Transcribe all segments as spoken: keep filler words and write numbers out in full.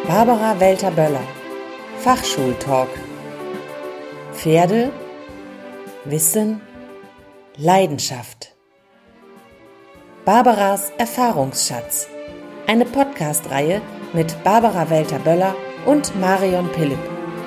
Barbara Welter-Böller, Fachschultalk. Pferde, Wissen, Leidenschaft. Barbaras Erfahrungsschatz. Eine Podcast-Reihe mit Barbara Welter-Böller und Marion Philipp.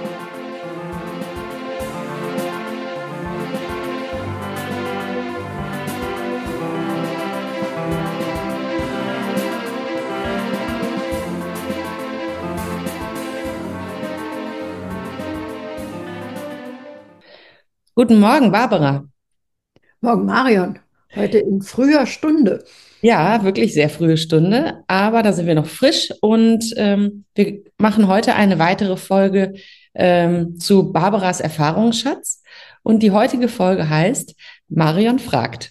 Guten Morgen, Barbara. Morgen, Marion. Heute in früher Stunde. Ja, wirklich sehr frühe Stunde, aber da sind wir noch frisch und ähm, wir machen heute eine weitere Folge ähm, zu Barbaras Erfahrungsschatz. Und die heutige Folge heißt Marion fragt.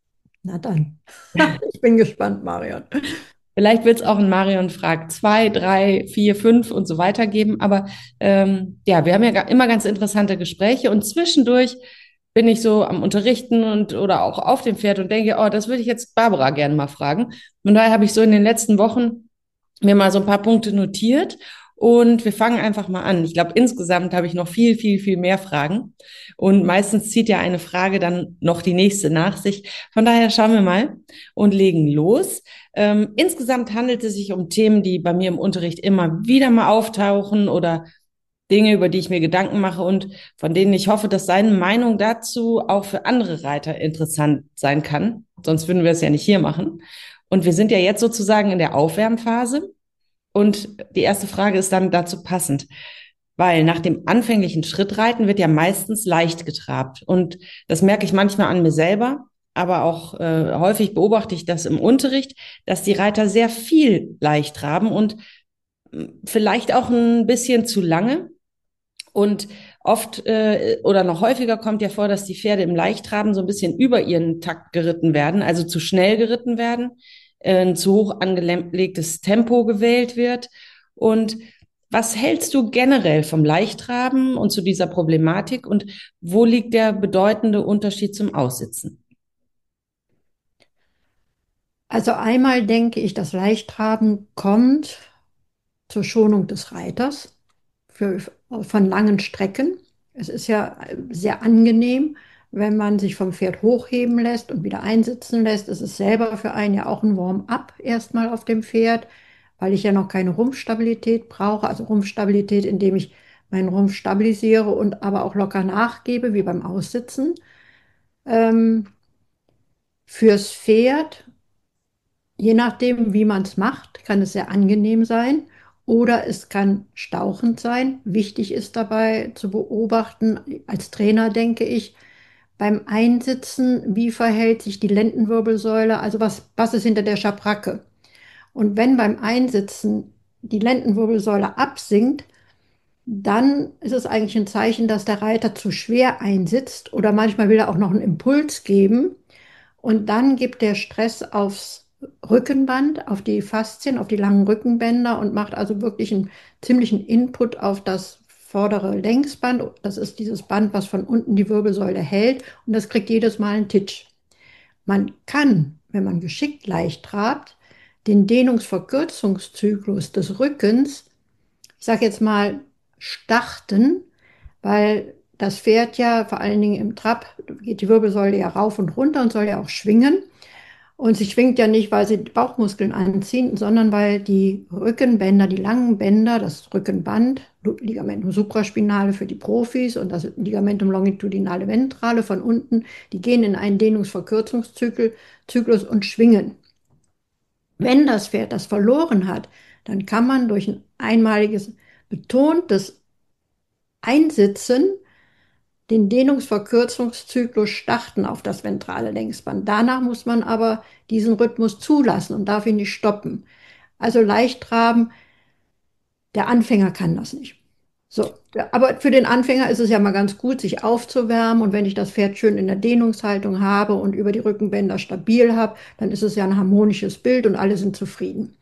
Na dann. Ich bin gespannt, Marion. Vielleicht wird es auch ein Marion fragt zwei, drei, vier, fünf und so weiter geben. Aber ähm, ja, wir haben ja ga- immer ganz interessante Gespräche und zwischendurch bin ich so am Unterrichten und oder auch auf dem Pferd und denke, oh, das würde ich jetzt Barbara gerne mal fragen. Und daher habe ich so in den letzten Wochen mir mal so ein paar Punkte notiert und wir fangen einfach mal an. Ich glaube, insgesamt habe ich noch viel, viel, viel mehr Fragen und meistens zieht ja eine Frage dann noch die nächste nach sich. Von daher schauen wir mal und legen los. Ähm, insgesamt handelt es sich um Themen, die bei mir im Unterricht immer wieder mal auftauchen oder Dinge, über die ich mir Gedanken mache und von denen ich hoffe, dass seine Meinung dazu auch für andere Reiter interessant sein kann. Sonst würden wir es ja nicht hier machen. Und wir sind ja jetzt sozusagen in der Aufwärmphase. Und die erste Frage ist dann dazu passend, weil nach dem anfänglichen Schrittreiten wird ja meistens leicht getrabt. Und das merke ich manchmal an mir selber, aber auch äh, häufig beobachte ich das im Unterricht, dass die Reiter sehr viel leicht traben und mh, vielleicht auch ein bisschen zu lange. Und oft äh, oder noch häufiger kommt ja vor, dass die Pferde im Leichttraben so ein bisschen über ihren Takt geritten werden, also zu schnell geritten werden, äh, ein zu hoch angelegtes Tempo gewählt wird. Und was hältst du generell vom Leichttraben und zu dieser Problematik und wo liegt der bedeutende Unterschied zum Aussitzen? Also einmal denke ich, das Leichttraben kommt zur Schonung des Reiters für, von langen Strecken. Es ist ja sehr angenehm, wenn man sich vom Pferd hochheben lässt und wieder einsitzen lässt. Es ist selber für einen ja auch ein Warm-up erstmal auf dem Pferd, weil ich ja noch keine Rumpfstabilität brauche. Also Rumpfstabilität, indem ich meinen Rumpf stabilisiere und aber auch locker nachgebe, wie beim Aussitzen. Ähm, fürs Pferd, je nachdem, wie man es macht, kann es sehr angenehm sein oder es kann stauchend sein. Wichtig ist dabei zu beobachten, als Trainer denke ich, beim Einsitzen, wie verhält sich die Lendenwirbelsäule, also was, was ist hinter der Schabracke. Und wenn beim Einsitzen die Lendenwirbelsäule absinkt, dann ist es eigentlich ein Zeichen, dass der Reiter zu schwer einsitzt oder manchmal will er auch noch einen Impuls geben. Und dann gibt der Stress aufs Rückenband, auf die Faszien, auf die langen Rückenbänder und macht also wirklich einen ziemlichen Input auf das vordere Längsband. Das ist dieses Band, was von unten die Wirbelsäule hält und das kriegt jedes Mal einen Titsch. Man kann, wenn man geschickt leicht trabt, den Dehnungsverkürzungszyklus des Rückens, ich sage jetzt mal, starten, weil das Pferd ja vor allen Dingen im Trab geht die Wirbelsäule ja rauf und runter und soll ja auch schwingen. Und sie schwingt ja nicht, weil sie Bauchmuskeln anziehen, sondern weil die Rückenbänder, die langen Bänder, das Rückenband, Ligamentum supraspinale für die Profis und das Ligamentum longitudinale ventrale von unten, die gehen in einen Dehnungsverkürzungszyklus Zyklus und schwingen. Wenn das Pferd das verloren hat, dann kann man durch ein einmaliges betontes Einsitzen den Dehnungsverkürzungszyklus starten auf das ventrale Längsband. Danach muss man aber diesen Rhythmus zulassen und darf ihn nicht stoppen. Also leicht traben, der Anfänger kann das nicht. So, aber für den Anfänger ist es ja mal ganz gut, sich aufzuwärmen und wenn ich das Pferd schön in der Dehnungshaltung habe und über die Rückenbänder stabil habe, dann ist es ja ein harmonisches Bild und alle sind zufrieden.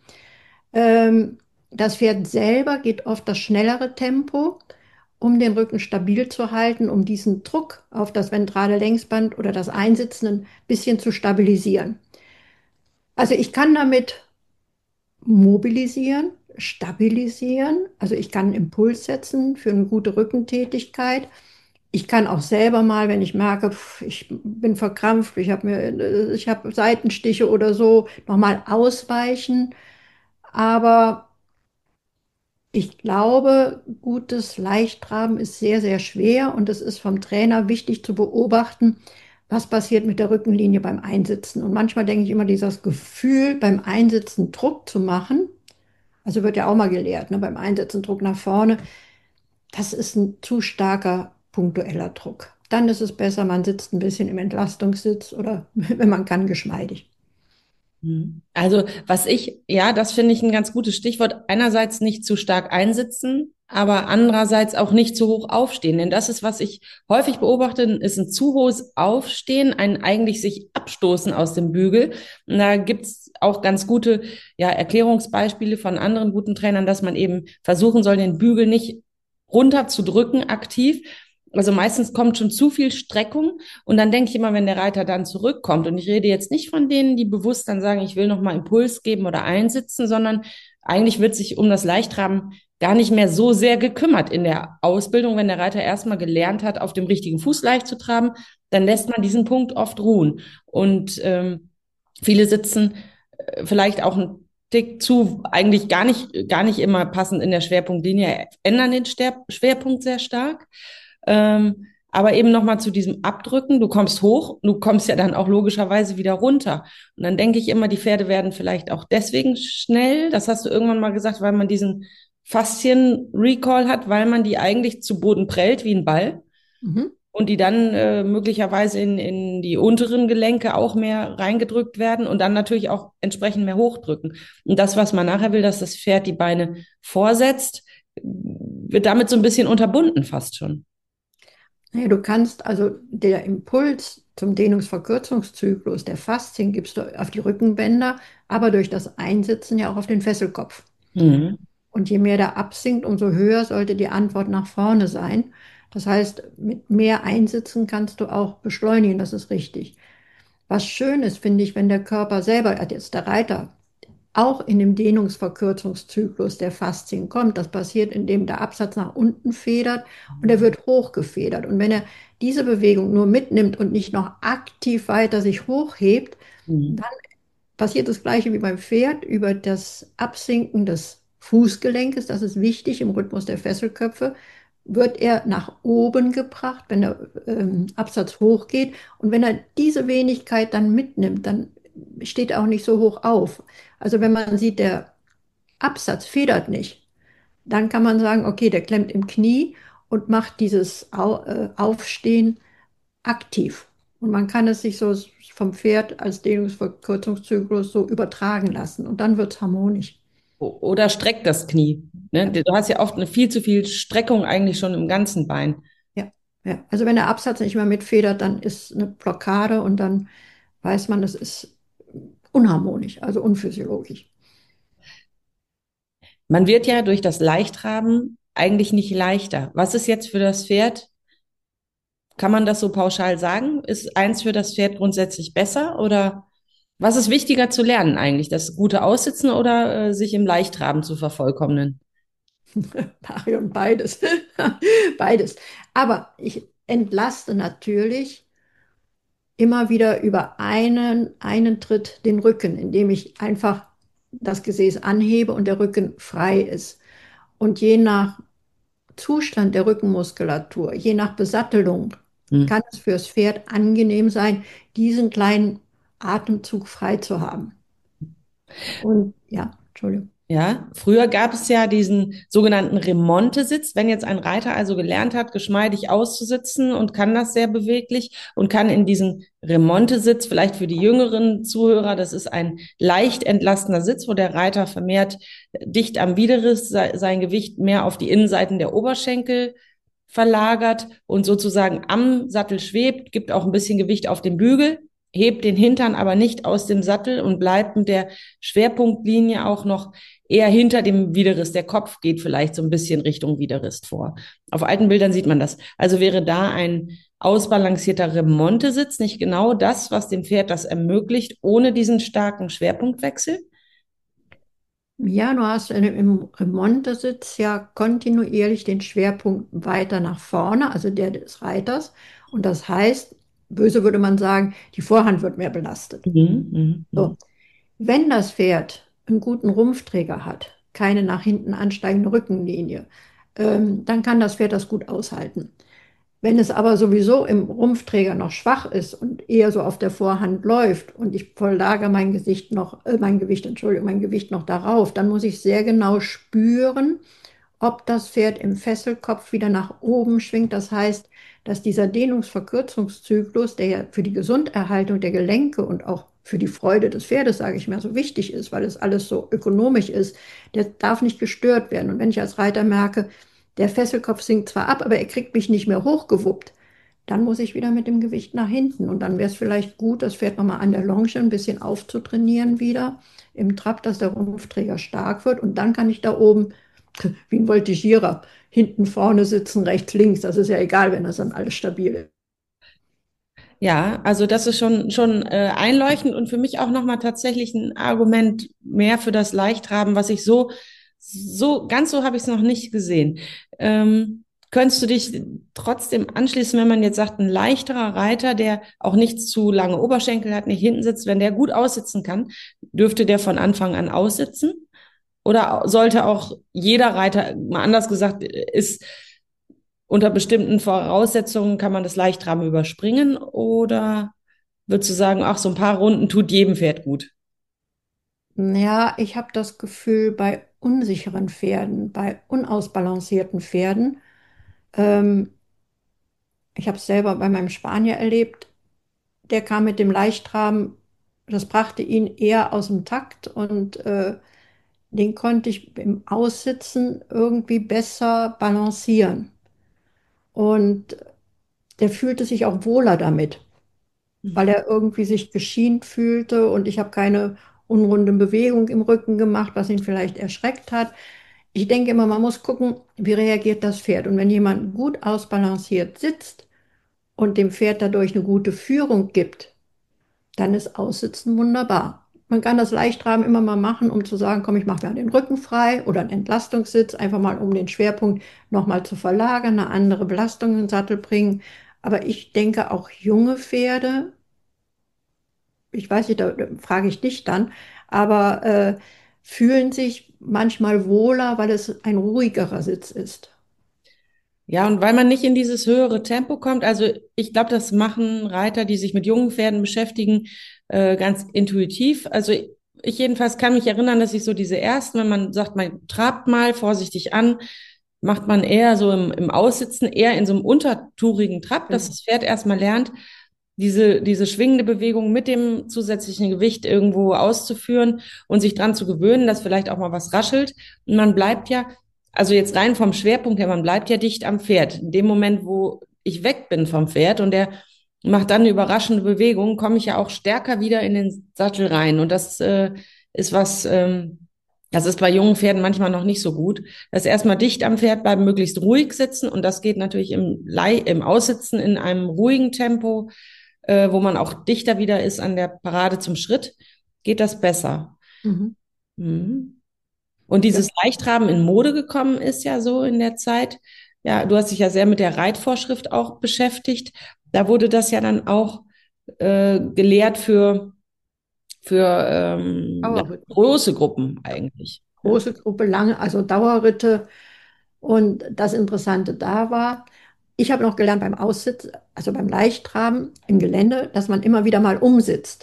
Ähm, das Pferd selber geht oft das schnellere Tempo, um den Rücken stabil zu halten, um diesen Druck auf das ventrale Längsband oder das Einsitzen ein bisschen zu stabilisieren. Also ich kann damit mobilisieren, stabilisieren. Also ich kann einen Impuls setzen für eine gute Rückentätigkeit. Ich kann auch selber mal, wenn ich merke, pf, ich bin verkrampft, ich habe mir, ich habe Seitenstiche oder so, nochmal ausweichen. Aber ich glaube, gutes Leichttraben ist sehr, sehr schwer und es ist vom Trainer wichtig zu beobachten, was passiert mit der Rückenlinie beim Einsitzen. Und manchmal denke ich immer, dieses Gefühl, beim Einsitzen Druck zu machen, also wird ja auch mal gelehrt, ne, beim Einsitzen Druck nach vorne, das ist ein zu starker punktueller Druck. Dann ist es besser, man sitzt ein bisschen im Entlastungssitz oder wenn man kann, geschmeidig. Mhm. Also, was ich, ja, das finde ich ein ganz gutes Stichwort. Einerseits nicht zu stark einsitzen, aber andererseits auch nicht zu hoch aufstehen. Denn das ist, was ich häufig beobachte, ist ein zu hohes Aufstehen, ein eigentlich sich abstoßen aus dem Bügel. Und da gibt's auch ganz gute, ja, Erklärungsbeispiele von anderen guten Trainern, dass man eben versuchen soll, den Bügel nicht runterzudrücken aktiv. Also meistens kommt schon zu viel Streckung und dann denke ich immer, wenn der Reiter dann zurückkommt, und ich rede jetzt nicht von denen, die bewusst dann sagen, ich will noch mal Impuls geben oder einsitzen, sondern eigentlich wird sich um das Leichtraben gar nicht mehr so sehr gekümmert in der Ausbildung. Wenn der Reiter erstmal gelernt hat, auf dem richtigen Fuß leicht zu traben, dann lässt man diesen Punkt oft ruhen. Und ähm, viele sitzen äh, vielleicht auch ein Tick zu, eigentlich gar nicht, gar nicht immer passend in der Schwerpunktlinie, ändern den Ster Schwerpunkt sehr stark. Ähm, aber eben nochmal zu diesem Abdrücken, du kommst hoch, du kommst ja dann auch logischerweise wieder runter. Und dann denke ich immer, die Pferde werden vielleicht auch deswegen schnell, das hast du irgendwann mal gesagt, weil man diesen Faszien-Recall hat, weil man die eigentlich zu Boden prellt wie ein Ball Mhm. und die dann äh, möglicherweise in, in die unteren Gelenke auch mehr reingedrückt werden und dann natürlich auch entsprechend mehr hochdrücken. Und das, was man nachher will, dass das Pferd die Beine vorsetzt, wird damit so ein bisschen unterbunden fast schon. Naja, du kannst also der Impuls zum Dehnungsverkürzungszyklus der Faszien gibst du auf die Rückenbänder, aber durch das Einsitzen ja auch auf den Fesselkopf. Mhm. Und je mehr der absinkt, umso höher sollte die Antwort nach vorne sein. Das heißt, mit mehr Einsitzen kannst du auch beschleunigen, das ist richtig. Was schön ist, finde ich, wenn der Körper selber, also jetzt der Reiter, auch in dem Dehnungsverkürzungszyklus der Faszien kommt. Das passiert, indem der Absatz nach unten federt und er wird hochgefedert. Und wenn er diese Bewegung nur mitnimmt und nicht noch aktiv weiter sich hochhebt, Mhm. dann passiert das Gleiche wie beim Pferd über das Absinken des Fußgelenkes. Das ist wichtig im Rhythmus der Fesselköpfe. Wird er nach oben gebracht, wenn der ähm, Absatz hochgeht. Und wenn er diese Wenigkeit dann mitnimmt, dann steht er auch nicht so hoch auf. Also wenn man sieht, der Absatz federt nicht, dann kann man sagen, okay, der klemmt im Knie und macht dieses Au äh, Aufstehen aktiv. Und man kann es sich so vom Pferd als Dehnungsverkürzungszyklus so übertragen lassen. Und dann wird es harmonisch. O- Oder streckt das Knie. Ne? Ja, Du hast ja oft eine viel zu viel Streckung eigentlich schon im ganzen Bein. ja, ja. Also wenn der Absatz nicht mehr mitfedert, dann ist eine Blockade und dann weiß man, das ist unharmonisch, also unphysiologisch. Man wird ja durch das Leichtraben eigentlich nicht leichter. Was ist jetzt für das Pferd? Kann man das so pauschal sagen? Ist eins für das Pferd grundsätzlich besser oder was ist wichtiger zu lernen eigentlich? Das gute Aussitzen oder äh, sich im Leichtraben zu vervollkommnen? Marion, beides. Beides. Aber ich entlaste natürlich immer wieder über einen, einen Tritt den Rücken, indem ich einfach das Gesäß anhebe und der Rücken frei ist. Und je nach Zustand der Rückenmuskulatur, je nach Besattelung, Hm. kann es fürs Pferd angenehm sein, diesen kleinen Atemzug frei zu haben. Und ja, Entschuldigung. Ja, früher gab es ja diesen sogenannten Remontesitz. Wenn jetzt ein Reiter also gelernt hat, geschmeidig auszusitzen und kann das sehr beweglich und kann in diesen Remontesitz, vielleicht für die jüngeren Zuhörer, das ist ein leicht entlastender Sitz, wo der Reiter vermehrt dicht am Widerriss se- sein Gewicht mehr auf die Innenseiten der Oberschenkel verlagert und sozusagen am Sattel schwebt, gibt auch ein bisschen Gewicht auf den Bügel, hebt den Hintern aber nicht aus dem Sattel und bleibt mit der Schwerpunktlinie auch noch eher hinter dem Widerriss. Der Kopf geht vielleicht so ein bisschen Richtung Widerriss vor. Auf alten Bildern sieht man das. Also wäre da ein ausbalancierter Remontesitz nicht genau das, was dem Pferd das ermöglicht, ohne diesen starken Schwerpunktwechsel? Ja, du hast in- im Remontesitz ja kontinuierlich den Schwerpunkt weiter nach vorne, also der des Reiters. Und das heißt, böse würde man sagen, die Vorhand wird mehr belastet. Mhm, mhm, So, mhm. wenn das Pferd einen guten Rumpfträger hat, keine nach hinten ansteigende Rückenlinie, ähm, dann kann das Pferd das gut aushalten. Wenn es aber sowieso im Rumpfträger noch schwach ist und eher so auf der Vorhand läuft und ich verlagere mein Gesicht noch, äh, mein Gewicht, Entschuldigung, mein Gewicht noch darauf, dann muss ich sehr genau spüren, ob das Pferd im Fesselkopf wieder nach oben schwingt. Das heißt, dass dieser Dehnungsverkürzungszyklus, der ja für die Gesunderhaltung der Gelenke und auch für die Freude des Pferdes, sage ich mal, so wichtig ist, weil es alles so ökonomisch ist, der darf nicht gestört werden. Und wenn ich als Reiter merke, der Fesselkopf sinkt zwar ab, aber er kriegt mich nicht mehr hochgewuppt, dann muss ich wieder mit dem Gewicht nach hinten. Und dann wäre es vielleicht gut, das Pferd nochmal an der Longe ein bisschen aufzutrainieren wieder im Trab, dass der Rumpfträger stark wird. Und dann kann ich da oben wie ein Voltigierer. Hinten, vorne sitzen, rechts, links. Das ist ja egal, wenn das dann alles stabil ist. Ja, also das ist schon, schon äh, einleuchtend und für mich auch nochmal tatsächlich ein Argument mehr für das Leichtraben, was ich so, so, ganz so habe ich es noch nicht gesehen. Ähm, könntest du dich trotzdem anschließen, wenn man jetzt sagt, ein leichterer Reiter, der auch nicht zu lange Oberschenkel hat, nicht hinten sitzt, wenn der gut aussitzen kann, dürfte der von Anfang an aussitzen? Oder sollte auch jeder Reiter, mal anders gesagt, ist unter bestimmten Voraussetzungen kann man das Leichtraben überspringen? Oder würdest du sagen, ach, so ein paar Runden tut jedem Pferd gut? Ja, ich habe das Gefühl, bei unsicheren Pferden, bei unausbalancierten Pferden, ähm, ich habe es selber bei meinem Spanier erlebt, der kam mit dem Leichtraben, das brachte ihn eher aus dem Takt und äh, den konnte ich im Aussitzen irgendwie besser balancieren. Und der fühlte sich auch wohler damit, weil er irgendwie sich geschient fühlte und ich habe keine unrunde Bewegung im Rücken gemacht, was ihn vielleicht erschreckt hat. Ich denke immer, man muss gucken, wie reagiert das Pferd. Und wenn jemand gut ausbalanciert sitzt und dem Pferd dadurch eine gute Führung gibt, dann ist Aussitzen wunderbar. Man kann das Leichtraben immer mal machen, um zu sagen, komm, ich mache mir den Rücken frei oder einen Entlastungssitz, einfach mal um den Schwerpunkt nochmal zu verlagern, eine andere Belastung in den Sattel bringen. Aber ich denke, auch junge Pferde, ich weiß nicht, da frage ich dich dann, aber äh, fühlen sich manchmal wohler, weil es ein ruhigerer Sitz ist. Ja, und weil man nicht in dieses höhere Tempo kommt, also ich glaube, das machen Reiter, die sich mit jungen Pferden beschäftigen, äh, ganz intuitiv. Also ich jedenfalls kann mich erinnern, dass ich so diese ersten, wenn man sagt, man trabt mal vorsichtig an, macht man eher so im, im Aussitzen, eher in so einem untertourigen Trab, dass Genau. das Pferd erstmal lernt, diese, diese schwingende Bewegung mit dem zusätzlichen Gewicht irgendwo auszuführen und sich dran zu gewöhnen, dass vielleicht auch mal was raschelt. Und man bleibt ja, also jetzt rein vom Schwerpunkt her, man bleibt ja dicht am Pferd. In dem Moment, wo ich weg bin vom Pferd und der macht dann eine überraschende Bewegung, komme ich ja auch stärker wieder in den Sattel rein. Und das äh, ist was, ähm, das ist bei jungen Pferden manchmal noch nicht so gut. Das erstmal dicht am Pferd bleiben, möglichst ruhig sitzen. Und das geht natürlich im, Lei im Aussitzen in einem ruhigen Tempo, äh, wo man auch dichter wieder ist an der Parade zum Schritt, geht das besser. Mhm. Mhm. Und Ja. dieses Leichtraben in Mode gekommen ist ja so in der Zeit. Ja, du hast dich ja sehr mit der Reitvorschrift auch beschäftigt. Da wurde das ja dann auch äh, gelehrt für, für ähm, ja, Dauerritte. große Gruppen eigentlich. Ja. Große Gruppe, lange, also Dauerritte. Und das Interessante da war, ich habe noch gelernt beim Aussitzen, also beim Leichttraben im Gelände, dass man immer wieder mal umsitzt.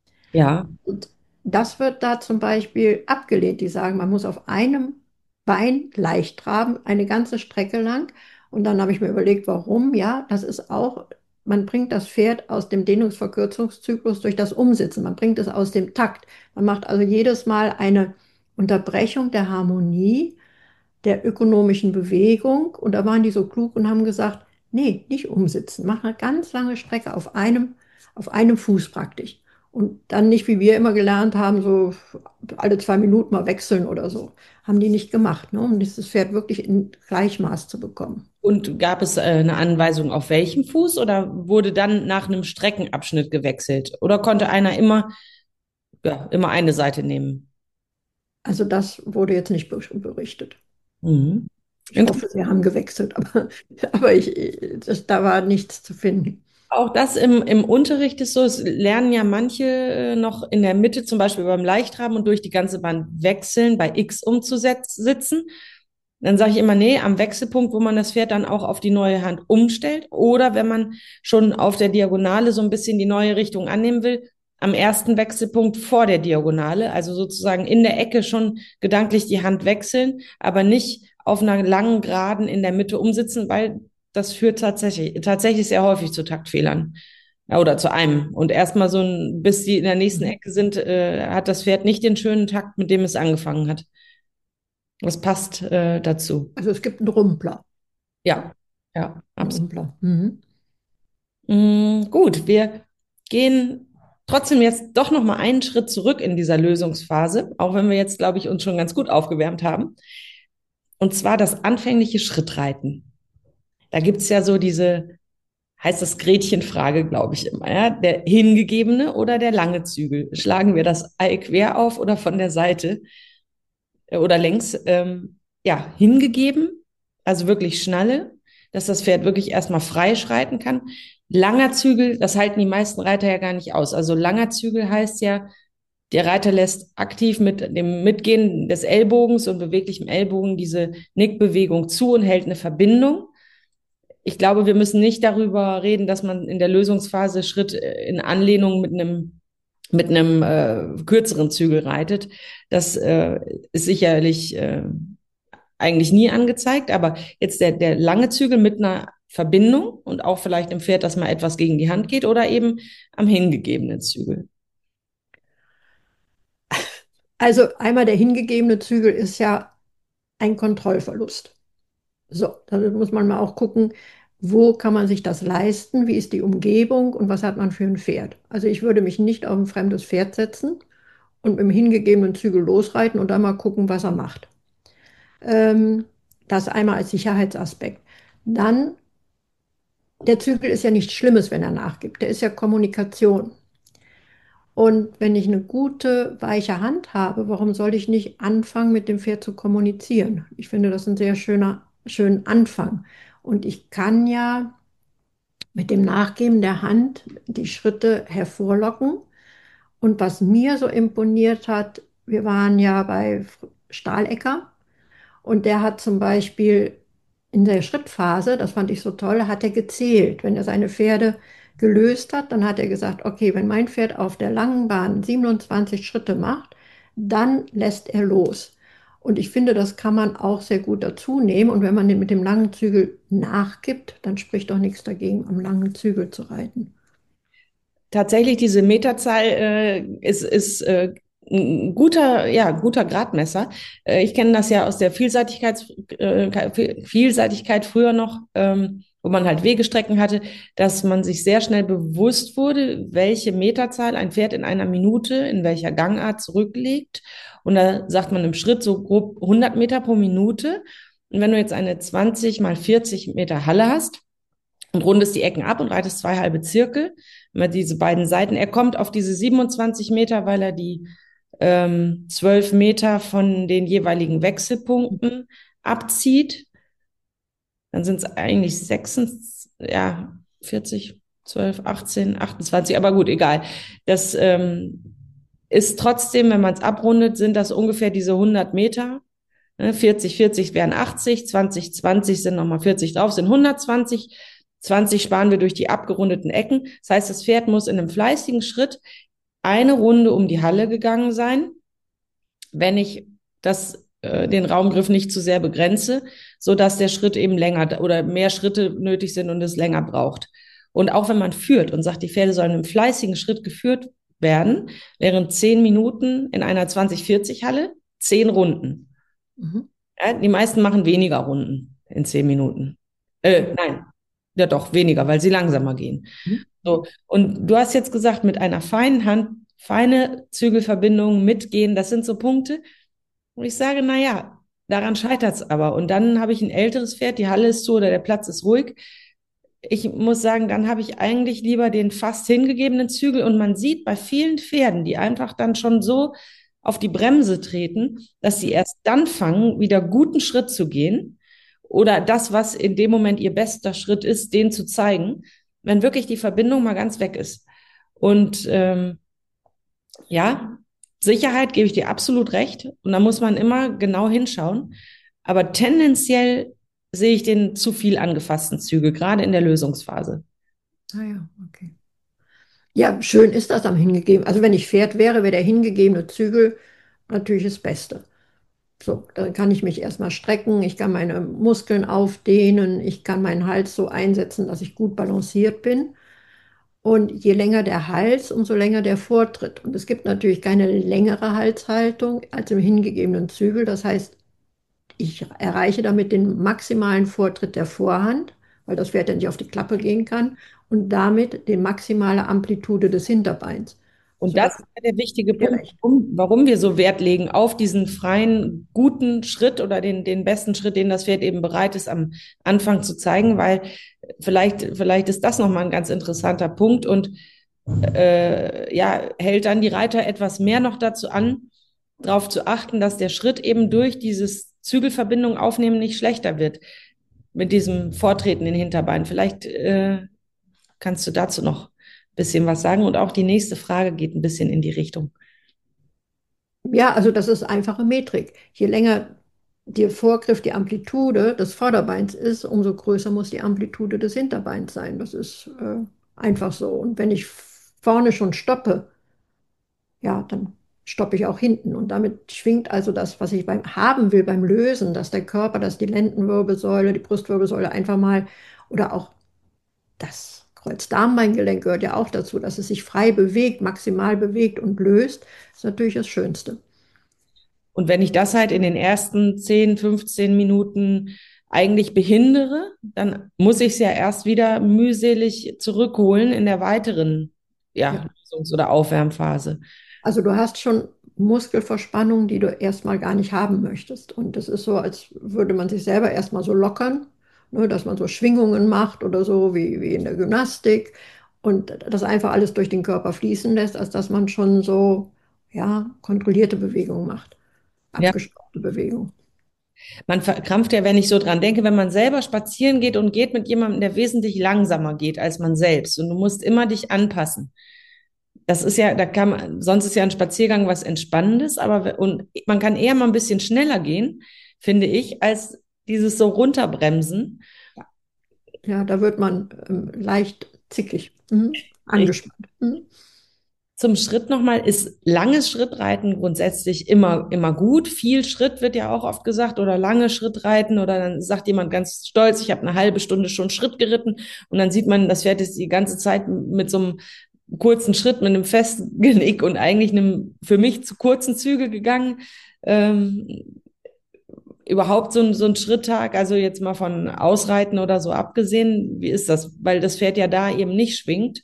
Ja. Und das wird da zum Beispiel abgelehnt. Die sagen, man muss auf einem Bein leicht traben, eine ganze Strecke lang. Und dann habe ich mir überlegt, warum? Ja, das ist auch, man bringt das Pferd aus dem Dehnungsverkürzungszyklus durch das Umsitzen. Man bringt es aus dem Takt. Man macht also jedes Mal eine Unterbrechung der Harmonie der ökonomischen Bewegung. Und da waren die so klug und haben gesagt, nee, nicht umsitzen, mach eine ganz lange Strecke auf einem, auf einem Fuß praktisch. Und dann nicht, wie wir immer gelernt haben, so alle zwei Minuten mal wechseln oder so. Haben die nicht gemacht, ne, um dieses Pferd wirklich in Gleichmaß zu bekommen. Und gab es äh, eine Anweisung auf welchem Fuß oder wurde dann nach einem Streckenabschnitt gewechselt? Oder konnte einer immer, ja, immer eine Seite nehmen? Also das wurde jetzt nicht berichtet. Mhm. Ich Inter- hoffe, Sie haben gewechselt, aber, aber ich, das, da war nichts zu finden. Auch das im, im Unterricht ist so, es lernen ja manche äh, noch in der Mitte, zum Beispiel beim Leichtraben und durch die ganze Bahn wechseln, bei X umzusitzen. Dann sage ich immer, nee, am Wechselpunkt, wo man das Pferd dann auch auf die neue Hand umstellt. Oder wenn man schon auf der Diagonale so ein bisschen die neue Richtung annehmen will, am ersten Wechselpunkt vor der Diagonale, also sozusagen in der Ecke schon gedanklich die Hand wechseln, aber nicht auf einer langen Geraden in der Mitte umsitzen, weil das führt tatsächlich, tatsächlich sehr häufig zu Taktfehlern. Ja, oder zu einem. Und erstmal so ein, bis die in der nächsten Mhm. Ecke sind, äh, hat das Pferd nicht den schönen Takt, mit dem es angefangen hat. Das passt äh, dazu. Also es gibt einen Rumpler. Ja, ja, Einen absolut. Rumpler. Mhm. Mm, gut, wir gehen trotzdem jetzt doch noch mal einen Schritt zurück in dieser Lösungsphase, auch wenn wir jetzt, glaube ich, uns schon ganz gut aufgewärmt haben. Und zwar das anfängliche Schrittreiten. Da gibt es ja so diese, heißt das Gretchenfrage, glaube ich immer, ja? Der hingegebene oder der lange Zügel? Schlagen wir das Ei quer auf oder von der Seite äh, oder längs? Ähm, ja, hingegeben, also wirklich Schnalle, dass das Pferd wirklich erstmal frei schreiten kann. Langer Zügel, das halten die meisten Reiter ja gar nicht aus. Also langer Zügel heißt ja, der Reiter lässt aktiv mit dem Mitgehen des Ellbogens und beweglichem Ellbogen diese Nickbewegung zu und hält eine Verbindung. Ich glaube, wir müssen nicht darüber reden, dass man in der Lösungsphase Schritt äh, in Anlehnung mit einem mit einem äh, kürzeren Zügel reitet. Das äh, ist sicherlich äh, eigentlich nie angezeigt, aber jetzt der, der lange Zügel mit einer Verbindung und auch vielleicht im Pferd, dass mal etwas gegen die Hand geht oder eben am hingegebenen Zügel. Also einmal der hingegebene Zügel ist ja ein Kontrollverlust. So, da muss man mal auch gucken, wo kann man sich das leisten, wie ist die Umgebung und was hat man für ein Pferd. Also ich würde mich nicht auf ein fremdes Pferd setzen und mit dem hingegebenen Zügel losreiten und dann mal gucken, was er macht. Ähm, Das einmal als Sicherheitsaspekt. Dann, der Zügel ist ja nichts Schlimmes, wenn er nachgibt. Der ist ja Kommunikation. Und wenn ich eine gute, weiche Hand habe, warum soll ich nicht anfangen, mit dem Pferd zu kommunizieren? Ich finde das ein sehr schöner, schönen Anfang. Und ich kann ja mit dem Nachgeben der Hand die Schritte hervorlocken. Und was mir so imponiert hat, wir waren ja bei Stahlecker und der hat zum Beispiel in der Schrittphase, das fand ich so toll, hat er gezählt. Wenn er seine Pferde gelöst hat, dann hat er gesagt, okay, wenn mein Pferd auf der langen Bahn siebenundzwanzig Schritte macht, dann lässt er los. Und ich finde, das kann man auch sehr gut dazu nehmen. Und wenn man den mit dem langen Zügel nachgibt, dann spricht doch nichts dagegen, am langen Zügel zu reiten. Tatsächlich, diese Meterzahl äh, ist, ist äh, ein guter, ja, guter Gradmesser. Äh, ich kenne das ja aus der Vielseitigkeit, äh, Vielseitigkeit früher noch, ähm, wo man halt Wegestrecken hatte, dass man sich sehr schnell bewusst wurde, welche Meterzahl ein Pferd in einer Minute, in welcher Gangart zurücklegt. Und da sagt man im Schritt so grob hundert Meter pro Minute. Und wenn du jetzt eine zwanzig mal vierzig Meter Halle hast, und rundest die Ecken ab und reitest zwei halbe Zirkel, immer diese beiden Seiten. Er kommt auf diese siebenundzwanzig Meter, weil er die ähm, zwölf Meter von den jeweiligen Wechselpunkten abzieht. Dann sind es eigentlich sechsundzwanzig, ja, vierzig, zwölf, achtzehn, achtundzwanzig, aber gut, egal. Das ähm, ist trotzdem, wenn man es abrundet, sind das ungefähr diese hundert Meter. Ne, vierzig, vierzig wären achtzig, zwanzig, zwanzig sind nochmal vierzig drauf, sind hundertzwanzig. zwanzig sparen wir durch die abgerundeten Ecken. Das heißt, das Pferd muss in einem fleißigen Schritt eine Runde um die Halle gegangen sein, wenn ich das, äh, den Raumgriff nicht zu sehr begrenze, so dass der Schritt eben länger oder mehr Schritte nötig sind und es länger braucht. Und auch wenn man führt und sagt, die Pferde sollen im fleißigen Schritt geführt werden, wären zehn Minuten in einer zwanzig vierzig Halle zehn Runden. Mhm. Ja, die meisten machen weniger Runden in zehn Minuten. Äh, nein, ja doch, weniger, weil sie langsamer gehen. Mhm. So. Und du hast jetzt gesagt, mit einer feinen Hand, feine Zügelverbindung mitgehen, das sind so Punkte, wo ich sage, na ja, daran scheitert es aber. Und dann habe ich ein älteres Pferd, die Halle ist zu oder der Platz ist ruhig. Ich muss sagen, dann habe ich eigentlich lieber den fast hingegebenen Zügel und man sieht bei vielen Pferden, die einfach dann schon so auf die Bremse treten, dass sie erst dann fangen, wieder guten Schritt zu gehen oder das, was in dem Moment ihr bester Schritt ist, den zu zeigen, wenn wirklich die Verbindung mal ganz weg ist. Und ähm, ja, Sicherheit gebe ich dir absolut recht. Und da muss man immer genau hinschauen. Aber tendenziell sehe ich den zu viel angefassten Zügel, gerade in der Lösungsphase. Ah ja, okay. Ja, schön ist das am hingegeben. Also wenn ich Pferd wäre, wäre der hingegebene Zügel natürlich das Beste. So, dann kann ich mich erstmal strecken, ich kann meine Muskeln aufdehnen, ich kann meinen Hals so einsetzen, dass ich gut balanciert bin. Und je länger der Hals, umso länger der Vortritt. Und es gibt natürlich keine längere Halshaltung als im hingegebenen Zügel. Das heißt, ich erreiche damit den maximalen Vortritt der Vorhand, weil das Pferd ja nicht auf die Klappe gehen kann, und damit die maximale Amplitude des Hinterbeins. Und das Sodass ist ja der wichtige ihr Punkt, recht. warum, warum wir so Wert legen auf diesen freien, guten Schritt oder den, den besten Schritt, den das Pferd eben bereit ist, am Anfang zu zeigen, weil vielleicht, vielleicht ist das nochmal ein ganz interessanter Punkt und äh, ja, hält dann die Reiter etwas mehr noch dazu an, darauf zu achten, dass der Schritt eben durch dieses Zügelverbindung aufnehmen nicht schlechter wird mit diesem Vortreten in den Hinterbein. Vielleicht äh, kannst du dazu noch ein bisschen was sagen und auch die nächste Frage geht ein bisschen in die Richtung. Ja, also das ist einfache Metrik. Je länger der Vorgriff, die Amplitude des Vorderbeins ist, umso größer muss die Amplitude des Hinterbeins sein. Das ist äh, einfach so. Und wenn ich vorne schon stoppe, ja, dann stoppe ich auch hinten. Und damit schwingt also das, was ich beim haben will, beim Lösen, dass der Körper, dass die Lendenwirbelsäule, die Brustwirbelsäule einfach mal oder auch das Kreuzdarmbeingelenk gehört ja auch dazu, dass es sich frei bewegt, maximal bewegt und löst, ist natürlich das Schönste. Und wenn ich das halt in den ersten zehn, fünfzehn Minuten eigentlich behindere, dann muss ich es ja erst wieder mühselig zurückholen in der weiteren, ja, Ja. Lösungs- oder Aufwärmphase. Also du hast schon Muskelverspannungen, die du erstmal gar nicht haben möchtest. Und das ist so, als würde man sich selber erstmal so lockern, ne, dass man so Schwingungen macht oder so wie, wie in der Gymnastik und das einfach alles durch den Körper fließen lässt, als dass man schon so, ja, kontrollierte Bewegungen macht, Ja, abgesprochene Bewegungen. man verkrampft ja, wenn ich so dran denke, wenn man selber spazieren geht und geht mit jemandem, der wesentlich langsamer geht als man selbst. Und du musst immer dich anpassen. Das ist ja, da kann man, sonst ist ja ein Spaziergang was Entspannendes, aber und man kann eher mal ein bisschen schneller gehen, finde ich, als dieses so runterbremsen. Ja, da wird man ähm, leicht zickig, mhm, Ich, angespannt. Mhm. zum Schritt nochmal, ist langes Schrittreiten grundsätzlich immer, immer gut. Viel Schritt wird ja auch oft gesagt oder lange Schrittreiten oder dann sagt jemand ganz stolz, ich habe eine halbe Stunde schon Schritt geritten und dann sieht man, das Pferd ist die ganze Zeit mit so einem kurzen Schritt, mit einem festen Genick und eigentlich einem für mich zu kurzen Züge gegangen. Ähm, überhaupt so ein, so ein Schritttag, also jetzt mal von Ausreiten oder so abgesehen, wie ist das? Weil das Pferd ja da eben nicht schwingt.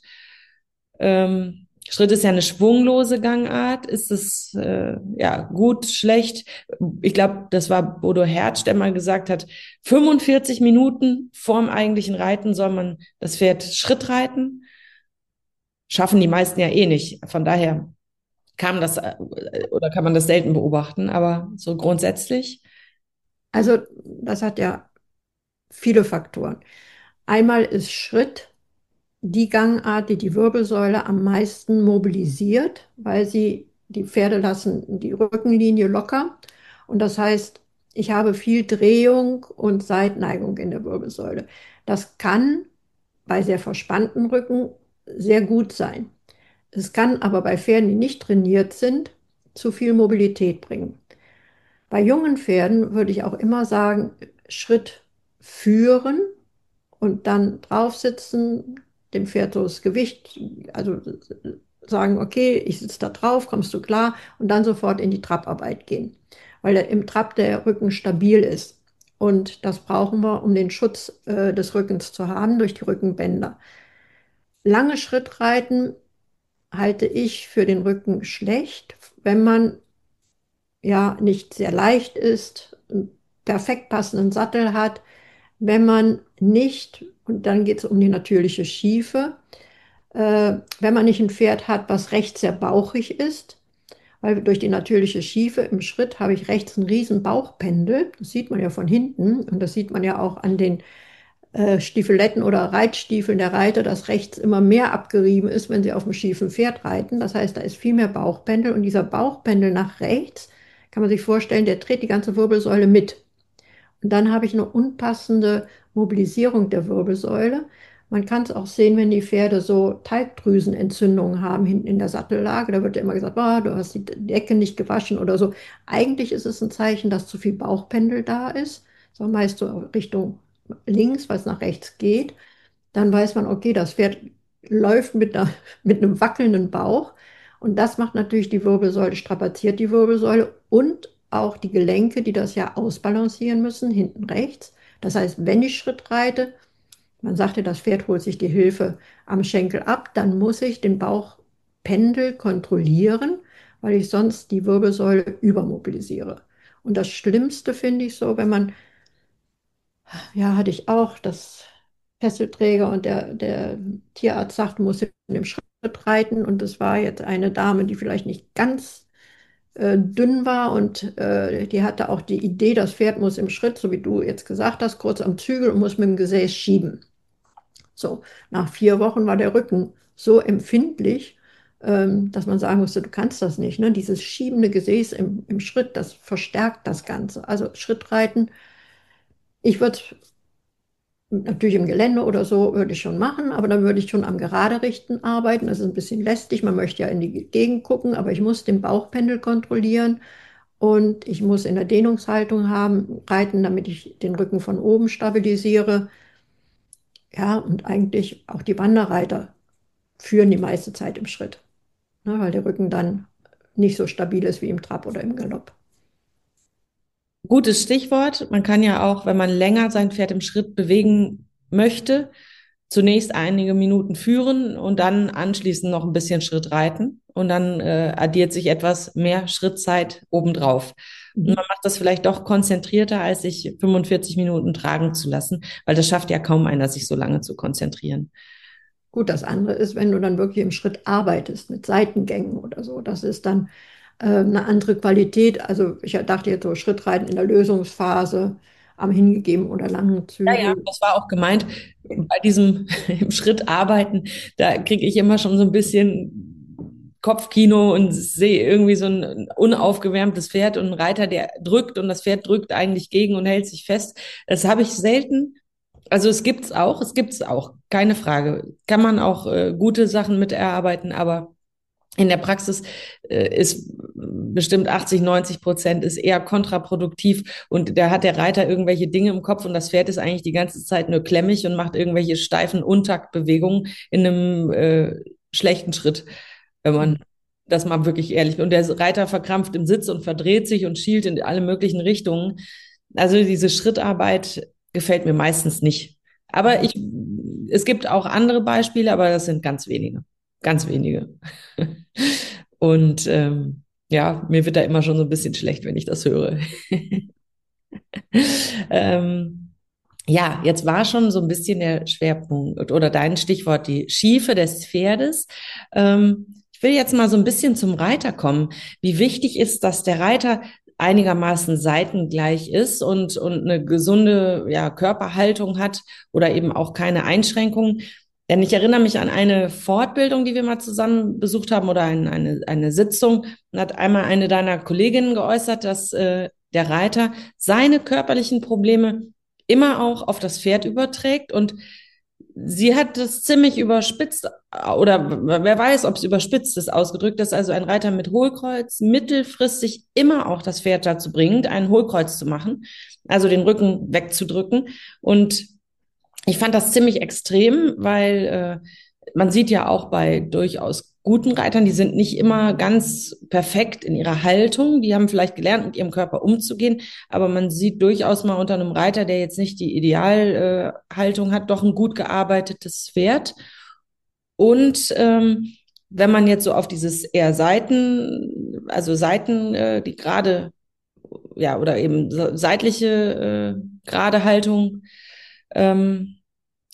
Ähm, Schritt ist ja eine schwunglose Gangart. Ist es äh, ja gut, schlecht? Ich glaube, das war Bodo Hertz, der mal gesagt hat, fünfundvierzig Minuten vorm eigentlichen Reiten soll man das Pferd Schritt reiten. Schaffen die meisten ja eh nicht. Von daher kam das äh, oder kann man das selten beobachten, aber so grundsätzlich. Also das hat ja viele Faktoren. Einmal ist Schritt die Gangart, die die Wirbelsäule am meisten mobilisiert, weil sie, die Pferde lassen die Rückenlinie locker. Und das heißt, ich habe viel Drehung und Seitneigung in der Wirbelsäule. Das kann bei sehr verspannten Rücken sehr gut sein. Es kann aber bei Pferden, die nicht trainiert sind, zu viel Mobilität bringen. Bei jungen Pferden würde ich auch immer sagen, Schritt führen und dann drauf sitzen, dem Pferd so das Gewicht, also sagen, okay, ich sitze da drauf, kommst du klar und dann sofort in die Trapparbeit gehen, weil der, im Trab der Rücken stabil ist. Und das brauchen wir, um den Schutz äh, des Rückens zu haben durch die Rückenbänder. Lange Schrittreiten halte ich für den Rücken schlecht, wenn man ja nicht sehr leicht ist, einen perfekt passenden Sattel hat, wenn man nicht, und dann geht es um die natürliche Schiefe, äh, wenn man nicht ein Pferd hat, was recht sehr bauchig ist weil durch die natürliche Schiefe im Schritt habe ich rechts einen riesen Bauchpendel. Das sieht man ja von hinten und das sieht man ja auch an den äh, Stiefeletten oder Reitstiefeln der Reiter, dass rechts immer mehr abgerieben ist, wenn sie auf dem schiefen Pferd reiten. Das heißt, da ist viel mehr Bauchpendel und dieser Bauchpendel nach rechts, kann man sich vorstellen, der dreht die ganze Wirbelsäule mit. Und dann habe ich eine unpassende Mobilisierung der Wirbelsäule. Man kann es auch sehen, wenn die Pferde so Talgdrüsenentzündungen haben hinten in der Sattellage. Da wird ja immer gesagt, oh, du hast die Decke nicht gewaschen oder so. Eigentlich ist es ein Zeichen, dass zu viel Bauchpendel da ist. So meist so Richtung links, weil es nach rechts geht. Dann weiß man, okay, das Pferd läuft mit, einer, mit einem wackelnden Bauch. Und das macht natürlich die Wirbelsäule, strapaziert die Wirbelsäule und auch die Gelenke, die das ja ausbalancieren müssen, hinten rechts. Das heißt, wenn ich Schritt reite, man sagte, das Pferd holt sich die Hilfe am Schenkel ab, dann muss ich den Bauchpendel kontrollieren, weil ich sonst die Wirbelsäule übermobilisiere. Und das Schlimmste finde ich so, wenn man, ja, hatte ich auch, das Fesselträger und der, der Tierarzt sagt, muss in dem Schritt reiten. Und das war jetzt eine Dame, die vielleicht nicht ganz äh, dünn war und äh, die hatte auch die Idee, das Pferd muss im Schritt, so wie du jetzt gesagt hast, kurz am Zügel und muss mit dem Gesäß schieben. So, nach vier Wochen war der Rücken so empfindlich, ähm, dass man sagen musste, du kannst das nicht. Ne? Dieses schiebende Gesäß im, im Schritt, das verstärkt das Ganze. Also Schrittreiten, ich würde natürlich im Gelände oder so würde ich schon machen, aber dann würde ich schon am Geraderichten arbeiten. Das ist ein bisschen lästig. Man möchte ja in die Gegend gucken, aber ich muss den Bauchpendel kontrollieren und ich muss in der Dehnungshaltung haben, reiten, damit ich den Rücken von oben stabilisiere. Ja, und eigentlich auch die Wanderreiter führen die meiste Zeit im Schritt, ne, weil der Rücken dann nicht so stabil ist wie im Trab oder im Galopp. Gutes Stichwort. Man kann ja auch, wenn man länger sein Pferd im Schritt bewegen möchte, zunächst einige Minuten führen und dann anschließend noch ein bisschen Schritt reiten. Und dann äh, addiert sich etwas mehr Schrittzeit obendrauf. Und Mhm. man macht das vielleicht doch konzentrierter, als sich fünfundvierzig Minuten tragen zu lassen, weil das schafft ja kaum einer, sich so lange zu konzentrieren. Gut, das andere ist, wenn du dann wirklich im Schritt arbeitest mit Seitengängen oder so. Das ist dann äh, eine andere Qualität. Also ich dachte jetzt so Schrittreiten in der Lösungsphase am hingegeben oder langen Ja, ja, Zügel. das war auch gemeint. Bei diesem im Schritt arbeiten, da kriege ich immer schon so ein bisschen Kopfkino und sehe irgendwie so ein unaufgewärmtes Pferd und einen Reiter, der drückt und das Pferd drückt eigentlich gegen und hält sich fest. Das habe ich selten. Also es gibt's auch, es gibt's auch, keine Frage. Kann man auch äh, gute Sachen mit erarbeiten, aber in der Praxis äh, ist bestimmt achtzig, neunzig Prozent ist eher kontraproduktiv und da hat der Reiter irgendwelche Dinge im Kopf und das Pferd ist eigentlich die ganze Zeit nur klemmig und macht irgendwelche steifen Untaktbewegungen in einem äh, schlechten Schritt, wenn man das mal wirklich ehrlich. Und der Reiter verkrampft im Sitz und verdreht sich und schielt in alle möglichen Richtungen. Also diese Schrittarbeit gefällt mir meistens nicht. Aber ich, es gibt auch andere Beispiele, aber das sind ganz wenige. Ganz wenige. Und ähm, ja, mir wird da immer schon so ein bisschen schlecht, wenn ich das höre. ähm, ja, jetzt war schon so ein bisschen der Schwerpunkt oder dein Stichwort die Schiefe des Pferdes. Ähm, ich will jetzt mal so ein bisschen zum Reiter kommen. Wie wichtig ist, dass der Reiter einigermaßen seitengleich ist und, und eine gesunde ja, Körperhaltung hat oder eben auch keine Einschränkungen. Denn ich erinnere mich an eine Fortbildung, die wir mal zusammen besucht haben oder ein, eine, eine Sitzung. Und hat einmal eine deiner Kolleginnen geäußert, dass äh, der Reiter seine körperlichen Probleme immer auch auf das Pferd überträgt und sie hat das ziemlich überspitzt oder wer weiß, ob es überspitzt ist ausgedrückt, dass also ein Reiter mit Hohlkreuz mittelfristig immer auch das Pferd dazu bringt, ein Hohlkreuz zu machen, also den Rücken wegzudrücken. Und ich fand das ziemlich extrem, weil äh, man sieht ja auch bei durchaus guten Reitern, die sind nicht immer ganz perfekt in ihrer Haltung. Die haben vielleicht gelernt, mit ihrem Körper umzugehen, aber man sieht durchaus mal unter einem Reiter, der jetzt nicht die Idealhaltung äh, hat, doch ein gut gearbeitetes Pferd. Und ähm, wenn man jetzt so auf dieses eher Seiten, also Seiten, äh, die gerade, ja, oder eben seitliche äh, gerade Haltung ähm,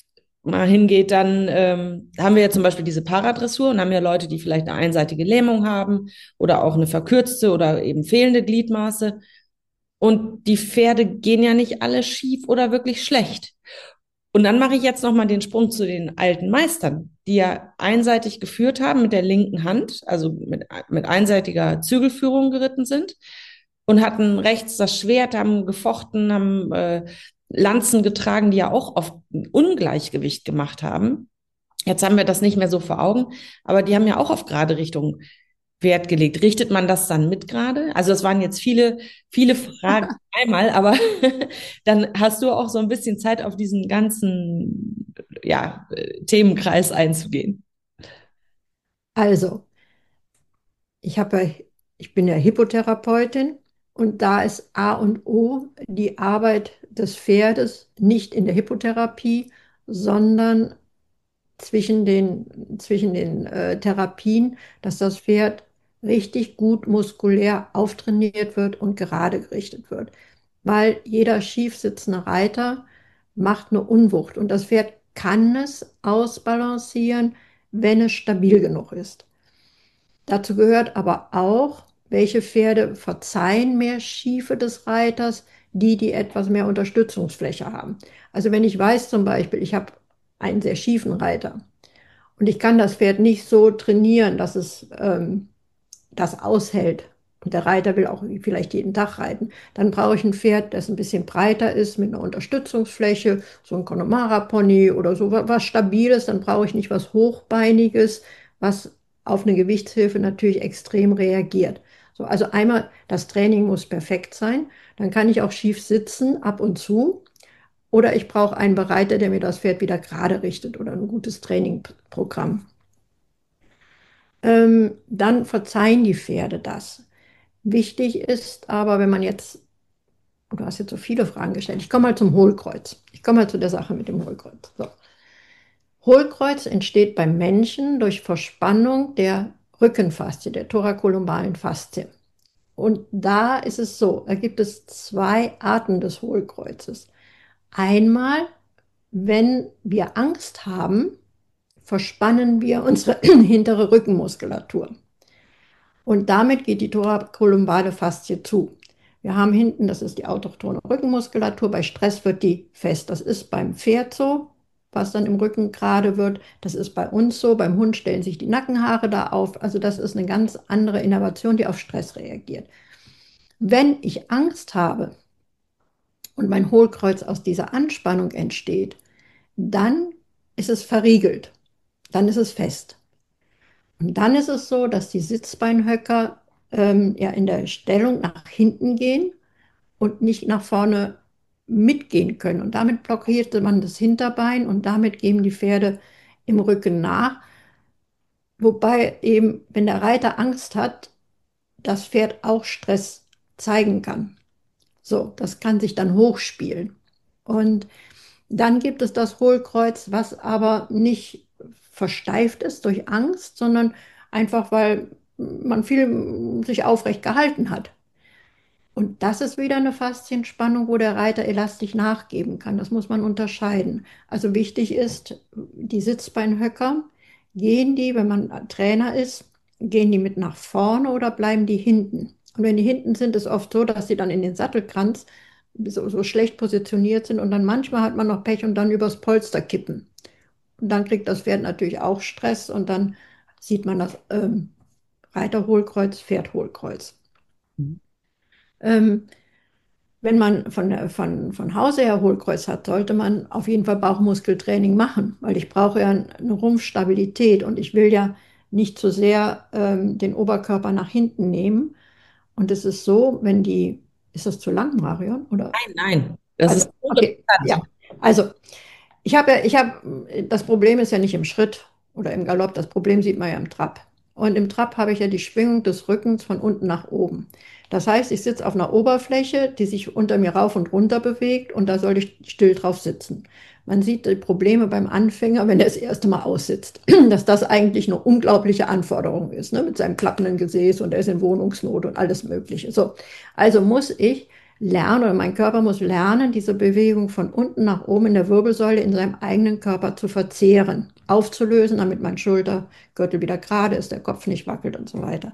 mal hingeht, dann ähm, haben wir ja zum Beispiel diese Paradressur und haben ja Leute, die vielleicht eine einseitige Lähmung haben oder auch eine verkürzte oder eben fehlende Gliedmaße. Und die Pferde gehen ja nicht alle schief oder wirklich schlecht. Und dann mache ich jetzt nochmal den Sprung zu den alten Meistern, die ja einseitig geführt haben mit der linken Hand, also mit, mit einseitiger Zügelführung geritten sind und hatten rechts das Schwert, haben gefochten, haben äh, Lanzen getragen, die ja auch oft ein Ungleichgewicht gemacht haben. Jetzt haben wir das nicht mehr so vor Augen, aber die haben ja auch auf gerade Richtung Wert gelegt. Richtet man das dann mit gerade? Also es waren jetzt viele, viele Fragen einmal, aber dann hast du auch so ein bisschen Zeit, auf diesen ganzen, ja, äh, Themenkreis einzugehen. Also, ich habe ja, ich bin ja Hippotherapeutin und da ist A und O die Arbeit des Pferdes nicht in der Hippotherapie, sondern zwischen den, zwischen den äh, Therapien, dass das Pferd richtig gut muskulär auftrainiert wird und gerade gerichtet wird. Weil jeder schief sitzende Reiter macht eine Unwucht und das Pferd kann es ausbalancieren, wenn es stabil genug ist. Dazu gehört aber auch, welche Pferde verzeihen mehr Schiefe des Reiters, die, die etwas mehr Unterstützungsfläche haben. Also wenn ich weiß zum Beispiel, ich habe einen sehr schiefen Reiter und ich kann das Pferd nicht so trainieren, dass es ähm, das aushält. Und der Reiter will auch vielleicht jeden Tag reiten. Dann brauche ich ein Pferd, das ein bisschen breiter ist, mit einer Unterstützungsfläche, so ein Connemara-Pony oder so was Stabiles. Dann brauche ich nicht was Hochbeiniges, was auf eine Gewichtshilfe natürlich extrem reagiert. So, also einmal, das Training muss perfekt sein. Dann kann ich auch schief sitzen, ab und zu. Oder ich brauche einen Bereiter, der mir das Pferd wieder gerade richtet oder ein gutes Trainingprogramm. Ähm, dann verzeihen die Pferde das. Wichtig ist aber, wenn man jetzt, du hast jetzt so viele Fragen gestellt, ich komme mal zum Hohlkreuz. Ich komme mal zu der Sache mit dem Hohlkreuz. So. Hohlkreuz entsteht beim Menschen durch Verspannung der Rückenfaszie, der thorakolumbalen Faszie. Und da ist es so, da gibt es zwei Arten des Hohlkreuzes. Einmal, wenn wir Angst haben, verspannen wir unsere hintere Rückenmuskulatur. Und damit geht die thorakolumbale Faszie zu. Wir haben hinten, das ist die autochthone Rückenmuskulatur, bei Stress wird die fest. Das ist beim Pferd so, was dann im Rücken gerade wird. Das ist bei uns so, beim Hund stellen sich die Nackenhaare da auf. Also das ist eine ganz andere Innervation, die auf Stress reagiert. Wenn ich Angst habe und mein Hohlkreuz aus dieser Anspannung entsteht, dann ist es verriegelt, dann ist es fest. Und dann ist es so, dass die Sitzbeinhöcker ähm, ja in der Stellung nach hinten gehen und nicht nach vorne mitgehen können. Und damit blockierte man das Hinterbein und damit geben die Pferde im Rücken nach. Wobei eben, wenn der Reiter Angst hat, das Pferd auch Stress zeigen kann. So, das kann sich dann hochspielen. Und dann gibt es das Hohlkreuz, was aber nicht versteift ist durch Angst, sondern einfach, weil man viel sich aufrecht gehalten hat. Und das ist wieder eine Faszienspannung, wo der Reiter elastisch nachgeben kann. Das muss man unterscheiden. Also wichtig ist, die Sitzbeinhöcker, gehen die, wenn man Trainer ist, gehen die mit nach vorne oder bleiben die hinten? Und wenn die hinten sind, ist oft so, dass sie dann in den Sattelkranz so, so schlecht positioniert sind und dann manchmal hat man noch Pech und dann übers Polster kippen. Und dann kriegt das Pferd natürlich auch Stress und dann sieht man das ähm, Reiterhohlkreuz, Pferdhohlkreuz. Mhm. Ähm, Wenn man von, der, von, von Hause her Hohlkreuz hat, sollte man auf jeden Fall Bauchmuskeltraining machen, weil ich brauche ja eine Rumpfstabilität und ich will ja nicht zu sehr ähm, den Oberkörper nach hinten nehmen. Und es ist so, wenn die, ist das zu lang, Marion? Oder? Nein, nein, das Also, ist okay, ja. hochinteressant. Also, ich habe ja, ich habe, das Problem ist ja nicht im Schritt oder im Galopp, das Problem sieht man ja im Trab. Und im Trab habe ich ja die Schwingung des Rückens von unten nach oben. Das heißt, ich sitze auf einer Oberfläche, die sich unter mir rauf und runter bewegt und da soll ich still drauf sitzen. Man sieht die Probleme beim Anfänger, wenn er das erste Mal aussitzt, dass das eigentlich eine unglaubliche Anforderung ist, ne? Mit seinem klappenden Gesäß und er ist in Wohnungsnot und alles Mögliche. So, also muss ich lernen oder mein Körper muss lernen, diese Bewegung von unten nach oben in der Wirbelsäule in seinem eigenen Körper zu verzehren, aufzulösen, damit mein Schultergürtel wieder gerade ist, der Kopf nicht wackelt und so weiter.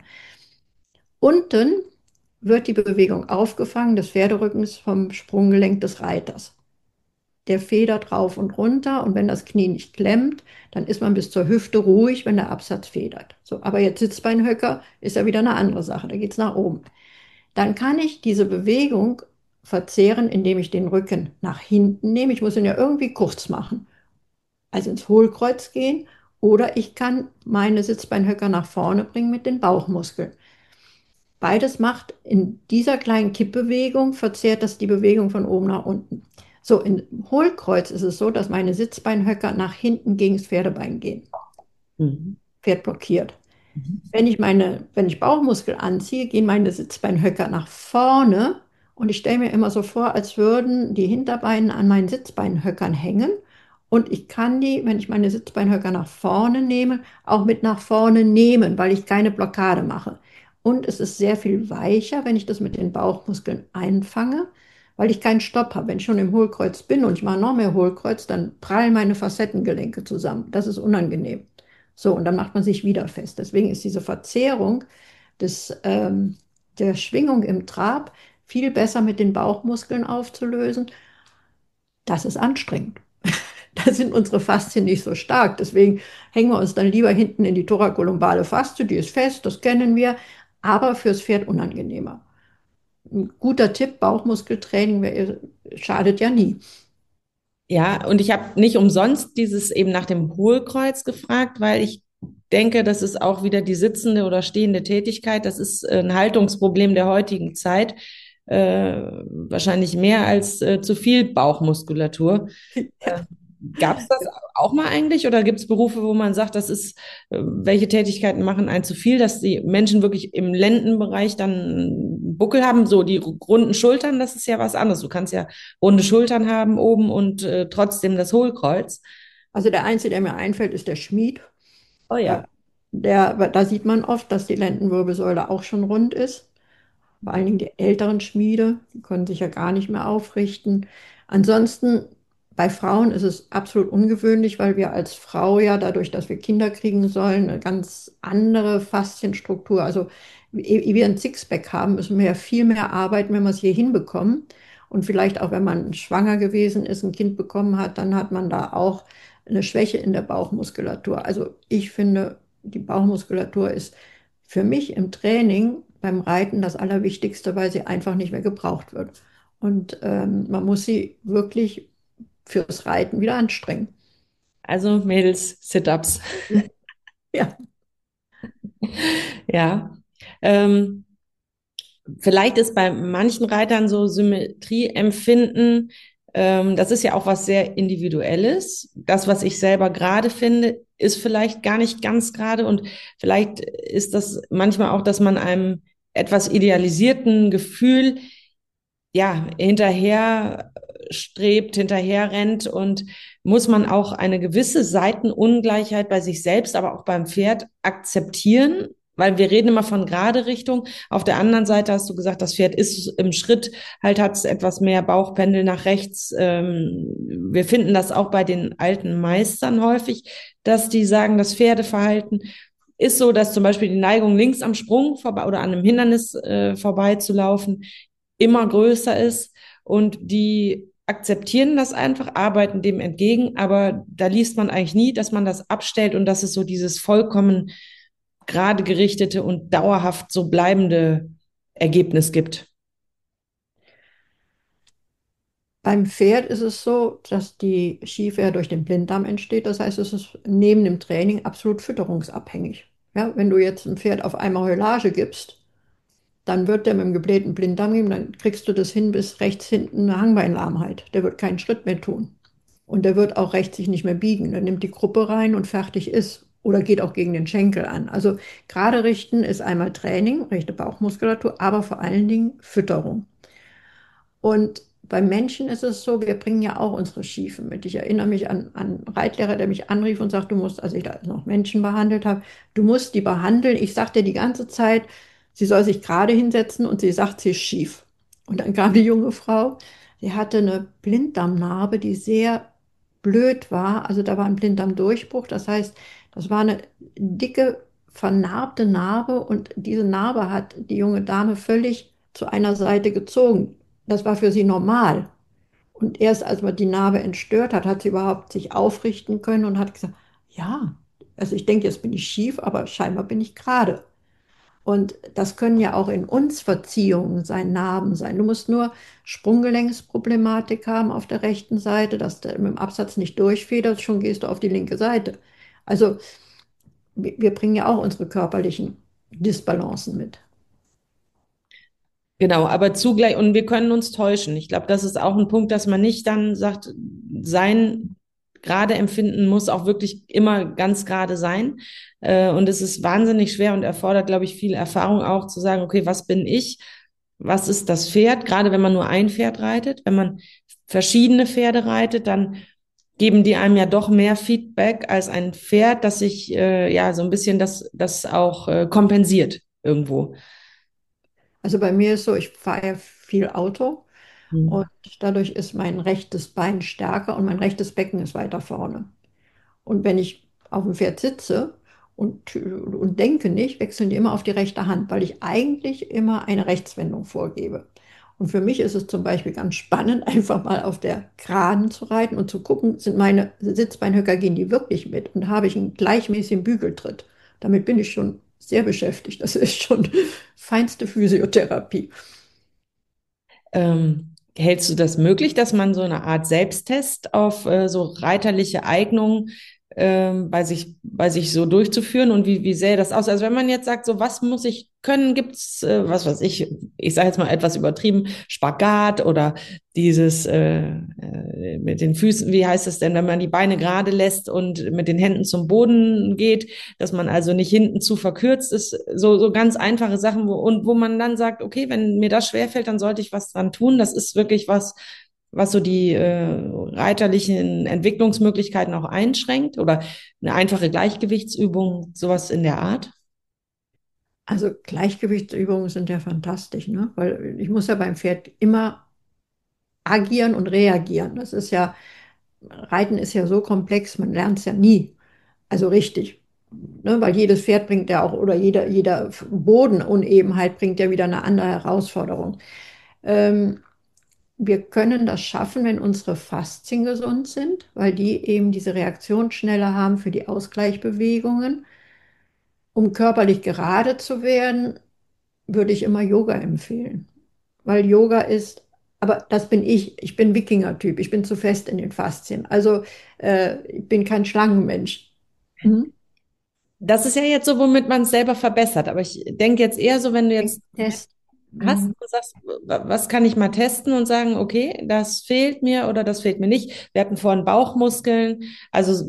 Unten wird die Bewegung aufgefangen des Pferderückens vom Sprunggelenk des Reiters. Der federt rauf und runter und wenn das Knie nicht klemmt, dann ist man bis zur Hüfte ruhig, wenn der Absatz federt. So, aber jetzt Sitzbeinhöcker ist ja wieder eine andere Sache, da geht es nach oben. Dann kann ich diese Bewegung verzehren, indem ich den Rücken nach hinten nehme. Ich muss ihn ja irgendwie kurz machen, also ins Hohlkreuz gehen, oder ich kann meine Sitzbeinhöcker nach vorne bringen mit den Bauchmuskeln. Beides macht in dieser kleinen Kippbewegung, verzerrt das die Bewegung von oben nach unten. So, im Hohlkreuz ist es so, dass meine Sitzbeinhöcker nach hinten gegen das Pferdebein gehen. Mhm. Pferd blockiert. Mhm. Wenn ich meine, wenn ich Bauchmuskel anziehe, gehen meine Sitzbeinhöcker nach vorne und ich stelle mir immer so vor, als würden die Hinterbeine an meinen Sitzbeinhöckern hängen und ich kann die, wenn ich meine Sitzbeinhöcker nach vorne nehme, auch mit nach vorne nehmen, weil ich keine Blockade mache. Und es ist sehr viel weicher, wenn ich das mit den Bauchmuskeln einfange, weil ich keinen Stopp habe. Wenn ich schon im Hohlkreuz bin und ich mache noch mehr Hohlkreuz, dann prallen meine Facettengelenke zusammen. Das ist unangenehm. So, und dann macht man sich wieder fest. Deswegen ist diese Verzehrung des, ähm, der Schwingung im Trab viel besser mit den Bauchmuskeln aufzulösen. Das ist anstrengend. Da sind unsere Faszien nicht so stark. Deswegen hängen wir uns dann lieber hinten in die thorakolumbale Faszie, die ist fest, das kennen wir, aber fürs Pferd unangenehmer. Ein guter Tipp, Bauchmuskeltraining wär- schadet ja nie. Ja, und ich habe nicht umsonst dieses eben nach dem Hohlkreuz gefragt, weil ich denke, das ist auch wieder die sitzende oder stehende Tätigkeit. Das ist äh, ein Haltungsproblem der heutigen Zeit. Äh, wahrscheinlich mehr als äh, zu viel Bauchmuskulatur. Ja. Gab es das auch mal eigentlich oder gibt es Berufe, wo man sagt, das ist, äh, welche Tätigkeiten machen einen zu viel, dass die Menschen wirklich im Lendenbereich dann einen Buckel haben, so die runden Schultern, das ist ja was anderes. Du kannst ja runde Schultern haben oben und äh, trotzdem das Hohlkreuz. Also der Einzige, der mir einfällt, ist der Schmied. Oh Äh, ja. Der, da sieht man oft, dass die Lendenwirbelsäule auch schon rund ist. Vor allen Dingen die älteren Schmiede, die können sich ja gar nicht mehr aufrichten. Ansonsten, bei Frauen ist es absolut ungewöhnlich, weil wir als Frau ja dadurch, dass wir Kinder kriegen sollen, eine ganz andere Faszienstruktur, also ehe wir ein Sixpack haben, müssen wir ja viel mehr arbeiten, wenn wir es hier hinbekommen. Und vielleicht auch, wenn man schwanger gewesen ist, ein Kind bekommen hat, dann hat man da auch eine Schwäche in der Bauchmuskulatur. Also ich finde, die Bauchmuskulatur ist für mich im Training beim Reiten das Allerwichtigste, weil sie einfach nicht mehr gebraucht wird. Und ähm, man muss sie wirklich fürs Reiten wieder anstrengen. Also Mädels, Sit-ups. Ja, Ja. Ähm, Vielleicht ist bei manchen Reitern so Symmetrieempfinden, ähm, das ist ja auch was sehr Individuelles. Das, was ich selber gerade finde, ist vielleicht gar nicht ganz gerade und vielleicht ist das manchmal auch, dass man einem etwas idealisierten Gefühl ja hinterher strebt, hinterher rennt und muss man auch eine gewisse Seitenungleichheit bei sich selbst, aber auch beim Pferd akzeptieren, weil wir reden immer von gerade Richtung. Auf der anderen Seite hast du gesagt, das Pferd ist im Schritt, halt hat es etwas mehr Bauchpendel nach rechts. Ähm, wir finden das auch bei den alten Meistern häufig, dass die sagen, das Pferdeverhalten ist so, dass zum Beispiel die Neigung links am Sprung vorbei oder an einem Hindernis äh, vorbeizulaufen immer größer ist und die akzeptieren das einfach, arbeiten dem entgegen, aber da liest man eigentlich nie, dass man das abstellt und dass es so dieses vollkommen gerade gerichtete und dauerhaft so bleibende Ergebnis gibt. beim Pferd ist es so, dass die Schiefe ja durch den Blinddarm entsteht. Das heißt, es ist neben dem Training absolut fütterungsabhängig. Ja, wenn du jetzt ein Pferd auf einmal Heulage gibst, dann wird der mit dem geblähten Blinddarm geben, dann kriegst du das hin bis rechts hinten eine Hangbeinlahmheit. Der wird keinen Schritt mehr tun. Und der wird auch rechts sich nicht mehr biegen. Der nimmt die Gruppe rein und fertig ist. Oder geht auch gegen den Schenkel an. Also gerade richten ist einmal Training, rechte Bauchmuskulatur, aber vor allen Dingen Fütterung. Und beim Menschen ist es so, wir bringen ja auch unsere Schiefen mit. Ich erinnere mich an, an einen Reitlehrer, der mich anrief und sagt, du musst, als ich da noch Menschen behandelt habe, du musst die behandeln. Ich sagte die ganze Zeit, sie soll sich gerade hinsetzen und sie sagt, sie ist schief. Und dann kam die junge Frau, sie hatte eine Blinddarmnarbe, die sehr blöd war. Also da war ein Blinddarmdurchbruch. Das heißt, das war eine dicke, vernarbte Narbe und diese Narbe hat die junge Dame völlig zu einer Seite gezogen. Das war für sie normal. Und erst als man die Narbe entstört hat, hat sie überhaupt sich aufrichten können und hat gesagt, ja, also ich denke, jetzt bin ich schief, aber scheinbar bin ich gerade. Und das können ja auch in uns Verziehungen sein, Narben sein. Du musst nur Sprunggelenksproblematik haben auf der rechten Seite, dass du mit dem Absatz nicht durchfederst, schon gehst du auf die linke Seite. Also wir, wir bringen ja auch unsere körperlichen Disbalancen mit. Genau, aber zugleich, und wir können uns täuschen. Ich glaube, das ist auch ein Punkt, dass man nicht dann sagt, sein gerade Empfinden muss auch wirklich immer ganz gerade sein. Äh, und es ist wahnsinnig schwer und erfordert, glaube ich, viel Erfahrung auch zu sagen, okay, was bin ich? Was ist das Pferd? Gerade wenn man nur ein Pferd reitet, wenn man verschiedene Pferde reitet, dann geben die einem ja doch mehr Feedback als ein Pferd, das sich äh, ja so ein bisschen das, das auch äh, kompensiert irgendwo. Also bei mir ist so, ich fahre ja viel Auto Hm. und dadurch ist mein rechtes Bein stärker und mein rechtes Becken ist weiter vorne. Und wenn ich auf dem Pferd sitze und, und denke nicht, wechseln die immer auf die rechte Hand, weil ich eigentlich immer eine Rechtswendung vorgebe. Und für mich ist es zum Beispiel ganz spannend, einfach mal auf der Geraden zu reiten und zu gucken, sind meine Sitzbeinhöcker, gehen die wirklich mit und habe ich einen gleichmäßigen Bügeltritt. Damit bin ich schon sehr beschäftigt. Das ist schon feinste Physiotherapie. Ähm, hältst du das möglich, dass man so eine Art Selbsttest auf äh, so reiterliche Eignung ähm, bei sich, bei sich so durchzuführen? Und wie, wie sähe das aus? Also wenn man jetzt sagt, so was muss ich können, gibt's äh, was weiß ich, ich sage jetzt mal etwas übertrieben, Spagat oder dieses äh, äh, mit den Füßen, wie heißt es denn, wenn man die Beine gerade lässt und mit den Händen zum Boden geht, dass man also nicht hinten zu verkürzt ist, so, so ganz einfache Sachen, wo, und wo man dann sagt, okay, wenn mir das schwerfällt, dann sollte ich was dran tun. Das ist wirklich was, was so die äh, reiterlichen Entwicklungsmöglichkeiten auch einschränkt oder eine einfache Gleichgewichtsübung, sowas in der Art. Also Gleichgewichtsübungen sind ja fantastisch, ne? Weil ich muss ja beim Pferd immer agieren und reagieren. Das ist ja, Reiten ist ja so komplex, man lernt es ja nie. Also richtig. Ne? Weil jedes Pferd bringt ja auch, oder jeder, jeder Bodenunebenheit bringt ja wieder eine andere Herausforderung. Ähm, wir können das schaffen, wenn unsere Faszien gesund sind, weil die eben diese Reaktion schneller haben für die Ausgleichbewegungen. Um körperlich gerade zu werden, würde ich immer Yoga empfehlen. Weil Yoga ist, aber das bin ich, ich bin Wikinger-Typ, ich bin zu fest in den Faszien. Also äh, ich bin kein Schlangenmensch. Mhm. Das ist ja jetzt so, womit man es selber verbessert. Aber ich denke jetzt eher so, wenn du jetzt Test. hast, Mhm. du sagst, was kann ich mal testen und sagen, okay, das fehlt mir oder das fehlt mir nicht. Wir hatten vorhin Bauchmuskeln. Also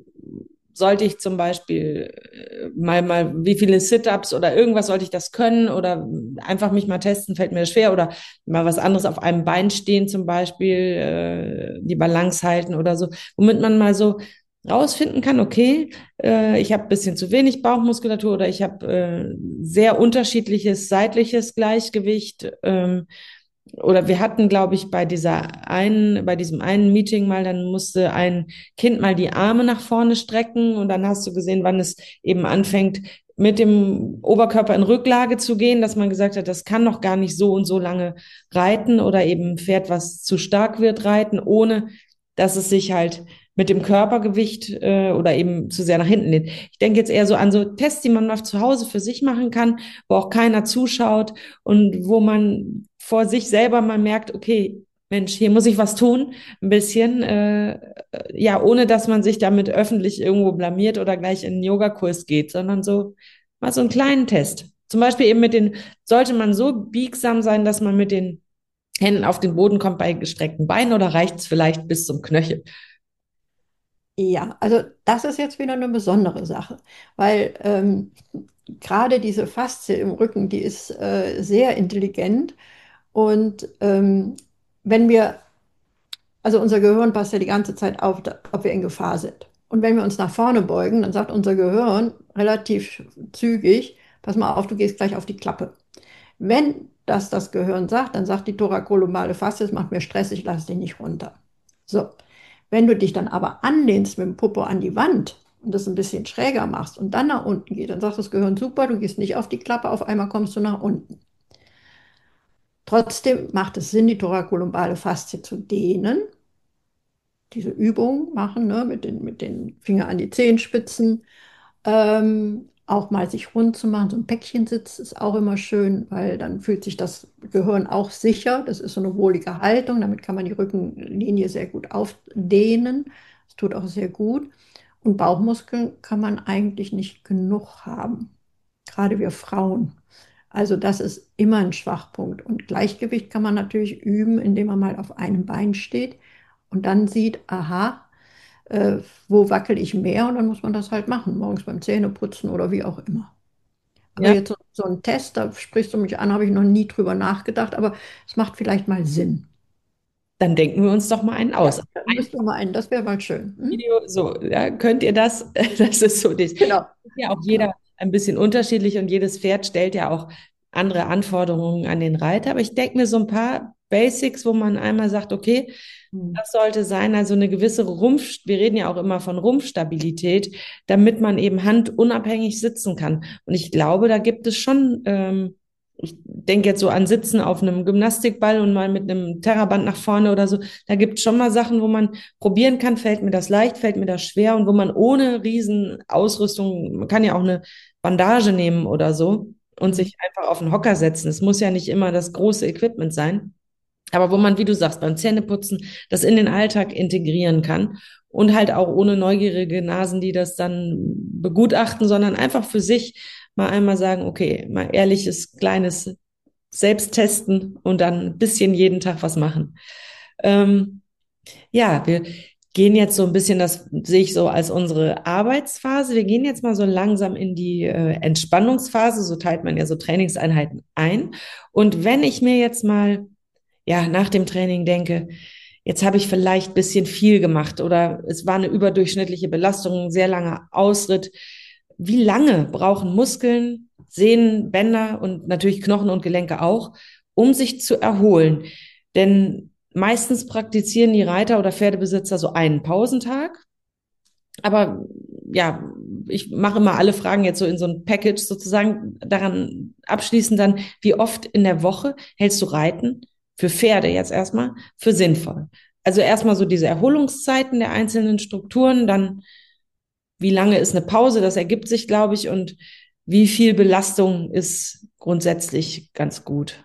sollte ich zum Beispiel äh, mal, mal, wie viele Sit-ups oder irgendwas sollte ich das können oder einfach mich mal testen, fällt mir das schwer oder mal was anderes auf einem Bein stehen zum Beispiel, äh, die Balance halten oder so, womit man mal so rausfinden kann, okay, äh, ich habe ein bisschen zu wenig Bauchmuskulatur oder ich habe äh, sehr unterschiedliches seitliches Gleichgewicht. Ähm, oder wir hatten, glaube ich, bei dieser einen, bei diesem einen Meeting mal, dann musste ein Kind mal die Arme nach vorne strecken und dann hast du gesehen, wann es eben anfängt, mit dem Oberkörper in Rücklage zu gehen, dass man gesagt hat, das kann noch gar nicht so und so lange reiten oder eben ein Pferd, was zu stark wird, reiten, ohne dass es sich halt mit dem Körpergewicht äh, oder eben zu sehr nach hinten lehnt. Ich denke jetzt eher so an so Tests, die man mal zu Hause für sich machen kann, wo auch keiner zuschaut und wo man vor sich selber mal merkt, okay, Mensch, hier muss ich was tun, ein bisschen, äh, ja, ohne dass man sich damit öffentlich irgendwo blamiert oder gleich in einen Yogakurs geht, sondern so mal so einen kleinen Test. Zum Beispiel eben mit den, sollte man so biegsam sein, dass man mit den Händen auf den Boden kommt bei gestreckten Beinen oder reicht es vielleicht bis zum Knöchel? Ja, also das ist jetzt wieder eine besondere Sache, weil ähm, gerade diese Faszie im Rücken, die ist äh, sehr intelligent und ähm, wenn wir, also unser Gehirn passt ja die ganze Zeit auf, da- ob wir in Gefahr sind. Und wenn wir uns nach vorne beugen, dann sagt unser Gehirn relativ zügig, pass mal auf, du gehst gleich auf die Klappe. Wenn dass das Gehirn sagt, dann sagt die thorakolumbale Faszie, es macht mir Stress, ich lasse dich nicht runter. So, wenn du dich dann aber anlehnst mit dem Popo an die Wand und das ein bisschen schräger machst und dann nach unten geht, dann sagt das Gehirn, super, du gehst nicht auf die Klappe, auf einmal kommst du nach unten. Trotzdem macht es Sinn, die thorakolumbale Faszie zu dehnen, diese Übung machen, ne, mit den, mit den Fingern an die Zehenspitzen, ähm, auch mal sich rund zu machen. So ein Päckchensitz ist auch immer schön, weil dann fühlt sich das Gehirn auch sicher. Das ist so eine wohlige Haltung. Damit kann man die Rückenlinie sehr gut aufdehnen. Das tut auch sehr gut. Und Bauchmuskeln kann man eigentlich nicht genug haben. Gerade wir Frauen. Also das ist immer ein Schwachpunkt. Und Gleichgewicht kann man natürlich üben, indem man mal auf einem Bein steht und dann sieht, aha, äh, wo wackel ich mehr und dann muss man das halt machen, morgens beim Zähneputzen oder wie auch immer. Aber Ja, jetzt so, so ein Test, da sprichst du mich an, habe ich noch nie drüber nachgedacht, aber es macht vielleicht mal Sinn. dann denken wir uns doch mal einen Ja, aus. dann müssten wir mal einen, das wäre mal schön. Hm? Video, so, ja, könnt ihr das? Das ist so, das ist Genau, ja auch genau. jeder ein bisschen unterschiedlich und jedes Pferd stellt ja auch andere Anforderungen an den Reiter. Aber ich denke mir so ein paar Basics, wo man einmal sagt, okay, Hm. das sollte sein, also eine gewisse Rumpf, wir reden ja auch immer von Rumpfstabilität, damit man eben handunabhängig sitzen kann. Und ich glaube, da gibt es schon, ähm, ich denke jetzt so an Sitzen auf einem Gymnastikball und mal mit einem Terraband nach vorne oder so. Da gibt es schon mal Sachen, wo man probieren kann, fällt mir das leicht, fällt mir das schwer und wo man ohne Riesenausrüstung, man kann ja auch eine Bandage nehmen oder so und Hm. sich einfach auf den Hocker setzen. Es muss ja nicht immer das große Equipment sein. Aber wo man, wie du sagst, beim Zähneputzen das in den Alltag integrieren kann und halt auch ohne neugierige Nasen, die das dann begutachten, sondern einfach für sich mal einmal sagen, okay, mal ehrliches, kleines Selbsttesten und dann ein bisschen jeden Tag was machen. Ähm, ja, wir gehen jetzt so ein bisschen, das sehe ich so als unsere Arbeitsphase. Wir gehen jetzt mal so langsam in die äh, Entspannungsphase. So teilt man ja so Trainingseinheiten ein. Und wenn ich mir jetzt mal ja, nach dem Training denke, jetzt habe ich vielleicht ein bisschen viel gemacht oder es war eine überdurchschnittliche Belastung, ein sehr langer Ausritt. Wie lange brauchen Muskeln, Sehnen, Bänder und natürlich Knochen und Gelenke auch, um sich zu erholen? Denn meistens praktizieren die Reiter oder Pferdebesitzer so einen Pausentag. Aber ja, ich mache immer alle Fragen jetzt so in so ein Package sozusagen. Daran abschließend dann, wie oft in der Woche hältst du Reiten für Pferde jetzt erstmal für sinnvoll? Also erstmal so diese Erholungszeiten der einzelnen Strukturen, dann wie lange ist eine Pause, das ergibt sich, glaube ich, und wie viel Belastung ist grundsätzlich ganz gut.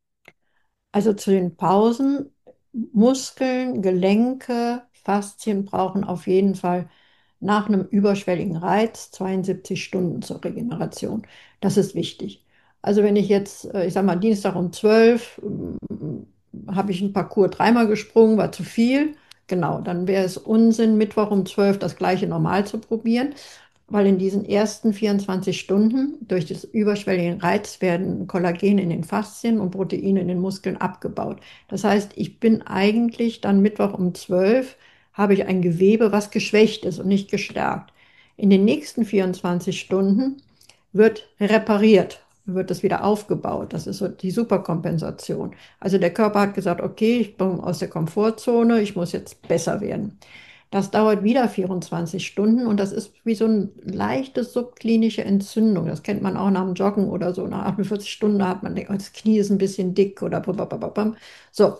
Also zu den Pausen, Muskeln, Gelenke, Faszien brauchen auf jeden Fall nach einem überschwelligen Reiz zweiundsiebzig Stunden zur Regeneration. Das ist wichtig. Also wenn ich jetzt, äh, ich sage mal, Dienstag um zwölf ähm, habe ich ein Parcours dreimal gesprungen, war zu viel. Genau, dann wäre es Unsinn, Mittwoch um zwölf das gleiche normal zu probieren, weil in diesen ersten vierundzwanzig Stunden durch das überschwellige Reiz werden Kollagen in den Faszien und Proteine in den Muskeln abgebaut. Das heißt, ich bin eigentlich dann Mittwoch um zwölf habe ich ein Gewebe, was geschwächt ist und nicht gestärkt. In den nächsten vierundzwanzig Stunden wird repariert, wird es wieder aufgebaut. Das ist so die Superkompensation. Also der Körper hat gesagt, okay, ich bin aus der Komfortzone, ich muss jetzt besser werden. Das dauert wieder vierundzwanzig Stunden und das ist wie so eine leichte subklinische Entzündung. Das kennt man auch nach dem Joggen oder so. Nach achtundvierzig Stunden hat man denkt, oh, das Knie ist ein bisschen dick oder babababam. So.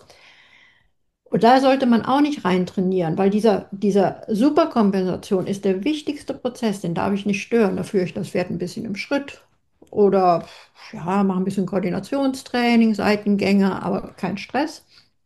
Und da sollte man auch nicht rein trainieren, weil dieser, dieser Superkompensation ist der wichtigste Prozess, den darf ich nicht stören. Da führe ich das Pferd ein bisschen im Schritt oder ja, mache ein bisschen Koordinationstraining, Seitengänge, aber kein Stress.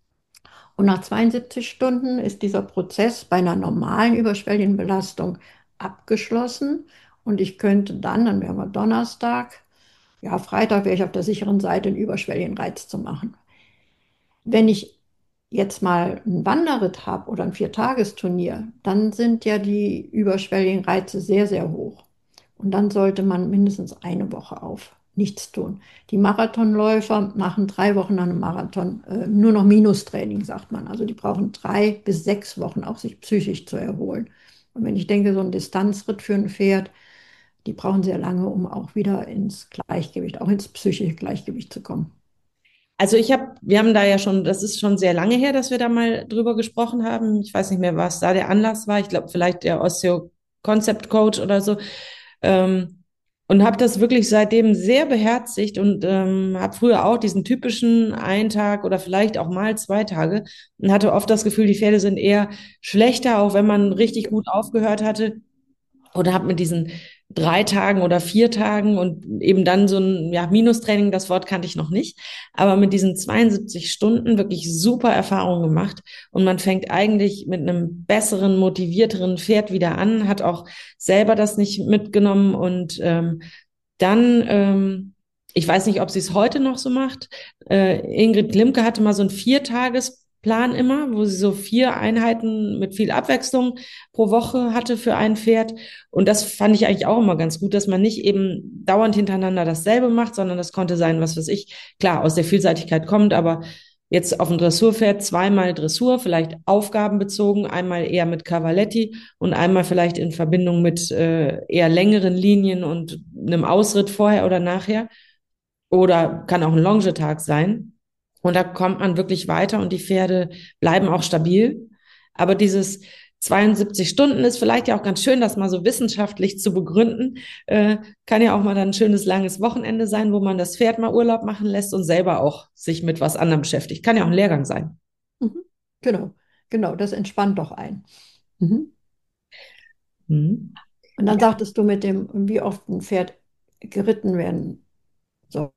Und nach zweiundsiebzig Stunden ist dieser Prozess bei einer normalen überschwelligen Belastung abgeschlossen. Und ich könnte dann, dann wären wir Donnerstag, ja, Freitag wäre ich auf der sicheren Seite, einen überschwelligen Reiz zu machen. Wenn ich jetzt mal einen Wanderritt habe oder ein Viertagesturnier, dann sind ja die überschwelligen Reize sehr, sehr hoch. Und dann sollte man mindestens eine Woche auf nichts tun. Die Marathonläufer machen drei Wochen nach einem Marathon äh, nur noch Minustraining, sagt man. Also die brauchen drei bis sechs Wochen, auch sich psychisch zu erholen. Und wenn ich denke, so ein Distanzritt für ein Pferd, die brauchen sehr lange, um auch wieder ins Gleichgewicht, auch ins psychische Gleichgewicht zu kommen. Also ich habe, wir haben da ja schon, das ist schon sehr lange her, dass wir da mal drüber gesprochen haben. Ich weiß nicht mehr, was da der Anlass war. Ich glaube, vielleicht der Osteo Concept Coach oder so. Ähm, und habe das wirklich seitdem sehr beherzigt und ähm, habe früher auch diesen typischen einen Tag oder vielleicht auch mal zwei Tage und hatte oft das Gefühl, die Pferde sind eher schlechter, auch wenn man richtig gut aufgehört hatte. Oder habe mit diesen drei Tagen oder vier Tagen und eben dann so ein ja, Minustraining, das Wort kannte ich noch nicht, aber mit diesen zweiundsiebzig Stunden wirklich super Erfahrungen gemacht und man fängt eigentlich mit einem besseren, motivierteren Pferd wieder an, hat auch selber das nicht mitgenommen und ähm, dann, ähm, ich weiß nicht, ob sie es heute noch so macht. Äh, Ingrid Klimke hatte mal so einen Viertagesplan immer, wo sie so vier Einheiten mit viel Abwechslung pro Woche hatte für ein Pferd. Und das fand ich eigentlich auch immer ganz gut, dass man nicht eben dauernd hintereinander dasselbe macht, sondern das konnte sein, was weiß ich, klar, aus der Vielseitigkeit kommt, aber jetzt auf dem Dressurpferd zweimal Dressur, vielleicht aufgabenbezogen, einmal eher mit Cavaletti und einmal vielleicht in Verbindung mit äh, eher längeren Linien und einem Ausritt vorher oder nachher. Oder kann auch ein Longetag sein. Und da kommt man wirklich weiter und die Pferde bleiben auch stabil. Aber dieses zweiundsiebzig Stunden ist vielleicht ja auch ganz schön, das mal so wissenschaftlich zu begründen. Äh, kann ja auch mal dann ein schönes langes Wochenende sein, wo man das Pferd mal Urlaub machen lässt und selber auch sich mit was anderem beschäftigt. Kann ja auch ein Lehrgang sein. Mhm. Genau, genau, das entspannt doch ein. Mhm. Mhm. Und dann sagtest du mit dem, wie oft ein Pferd geritten werden soll.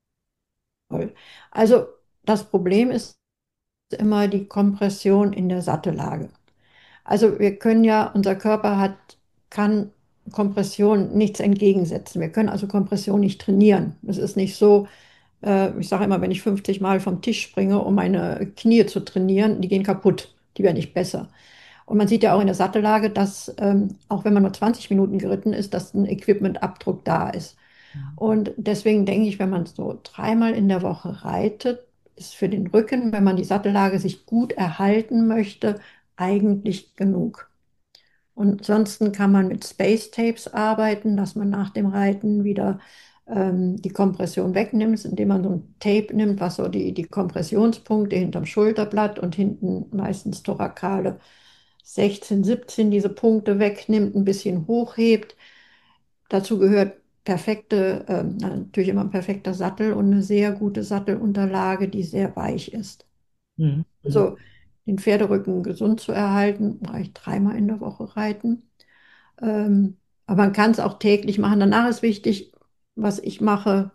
Also das Problem ist immer die Kompression in der Sattellage. Also wir können ja, unser Körper hat, kann Kompression nichts entgegensetzen. Wir können also Kompression nicht trainieren. Es ist nicht so, äh, ich sage immer, wenn ich fünfzig Mal vom Tisch springe, um meine Knie zu trainieren, die gehen kaputt, die werden nicht besser. Und man sieht ja auch in der Sattellage, dass ähm, auch wenn man nur zwanzig Minuten geritten ist, dass ein Equipmentabdruck da ist. Und deswegen denke ich, wenn man so dreimal in der Woche reitet, ist für den Rücken, wenn man die Sattellage sich gut erhalten möchte, eigentlich genug. Und ansonsten kann man mit Space Tapes arbeiten, dass man nach dem Reiten wieder ähm, die Kompression wegnimmt, indem man so ein Tape nimmt, was so die, die Kompressionspunkte hinterm Schulterblatt und hinten meistens thorakale sechzehn, siebzehn diese Punkte wegnimmt, ein bisschen hochhebt. Dazu gehört perfekte, ähm, natürlich immer ein perfekter Sattel und eine sehr gute Sattelunterlage, die sehr weich ist. Mhm. Mhm. Also den Pferderücken gesund zu erhalten, reicht dreimal in der Woche reiten. Ähm, aber man kann es auch täglich machen. Danach ist wichtig, was ich mache.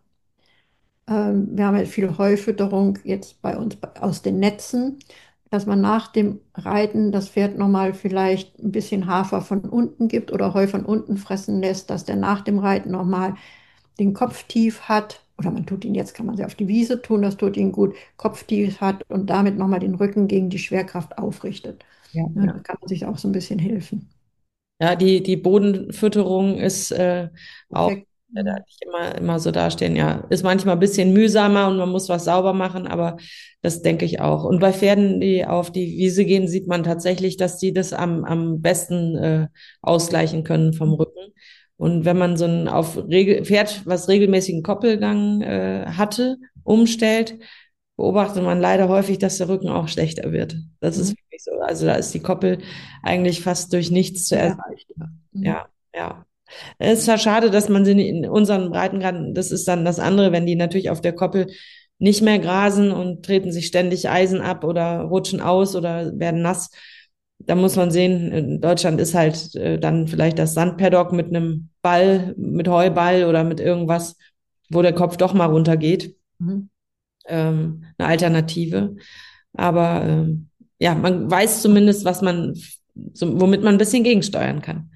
Ähm, wir haben ja viel Heufütterung jetzt bei uns aus den Netzen, dass man nach dem Reiten das Pferd nochmal vielleicht ein bisschen Hafer von unten gibt oder Heu von unten fressen lässt, dass der nach dem Reiten nochmal den Kopf tief hat. Oder man tut ihn jetzt, kann man sie auf die Wiese tun, das tut ihn gut, Kopf tief hat und damit nochmal den Rücken gegen die Schwerkraft aufrichtet. Ja, Ja, da ja. kann man sich auch so ein bisschen helfen. Ja, die, die Bodenfütterung ist äh, auch, Perfekt. ja, da nicht immer, immer so dastehen. Ja, ist manchmal ein bisschen mühsamer und man muss was sauber machen, aber das denke ich auch. Und bei Pferden, die auf die Wiese gehen, sieht man tatsächlich, dass die das am, am besten äh, ausgleichen können vom Rücken. Und wenn man so ein auf Regel, Pferd, was regelmäßigen Koppelgang äh, hatte, umstellt, beobachtet man leider häufig, dass der Rücken auch schlechter wird. Das ist Mhm. wirklich so. Also da ist die Koppel eigentlich fast durch nichts zu Mehr ersetzen. erreicht. Ja. Mhm. Ja, ja. Es ist ja schade, dass man sie nicht in unseren Breitengraden, das ist dann das andere, wenn die natürlich auf der Koppel nicht mehr grasen und treten sich ständig Eisen ab oder rutschen aus oder werden nass. Da muss man sehen, in Deutschland ist halt äh, dann vielleicht das Sandpaddock mit einem Ball, mit Heuball oder mit irgendwas, wo der Kopf doch mal runtergeht, Mhm. ähm, eine Alternative. Aber ähm, ja, man weiß zumindest, was man, so, womit man ein bisschen gegensteuern kann.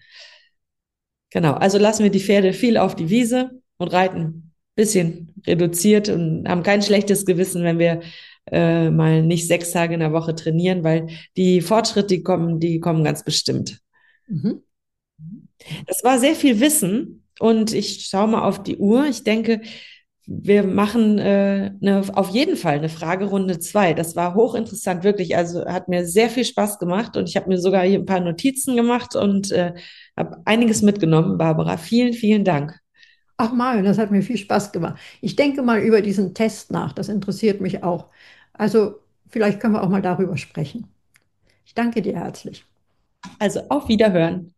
Genau, also lassen wir die Pferde viel auf die Wiese und reiten ein bisschen reduziert und haben kein schlechtes Gewissen, wenn wir äh, mal nicht sechs Tage in der Woche trainieren, weil die Fortschritte, die kommen, die kommen ganz bestimmt. Mhm. Das war sehr viel Wissen und ich schaue mal auf die Uhr. Ich denke, wir machen äh, eine, auf jeden Fall eine Fragerunde zwei. Das war hochinteressant, wirklich. Also hat mir sehr viel Spaß gemacht und ich habe mir sogar hier ein paar Notizen gemacht und äh, habe einiges mitgenommen, Barbara. Vielen, vielen Dank. Ach Marion, das hat mir viel Spaß gemacht. Ich denke mal über diesen Test nach, das interessiert mich auch. Also vielleicht können wir auch mal darüber sprechen. Ich danke dir herzlich. Also auf Wiederhören.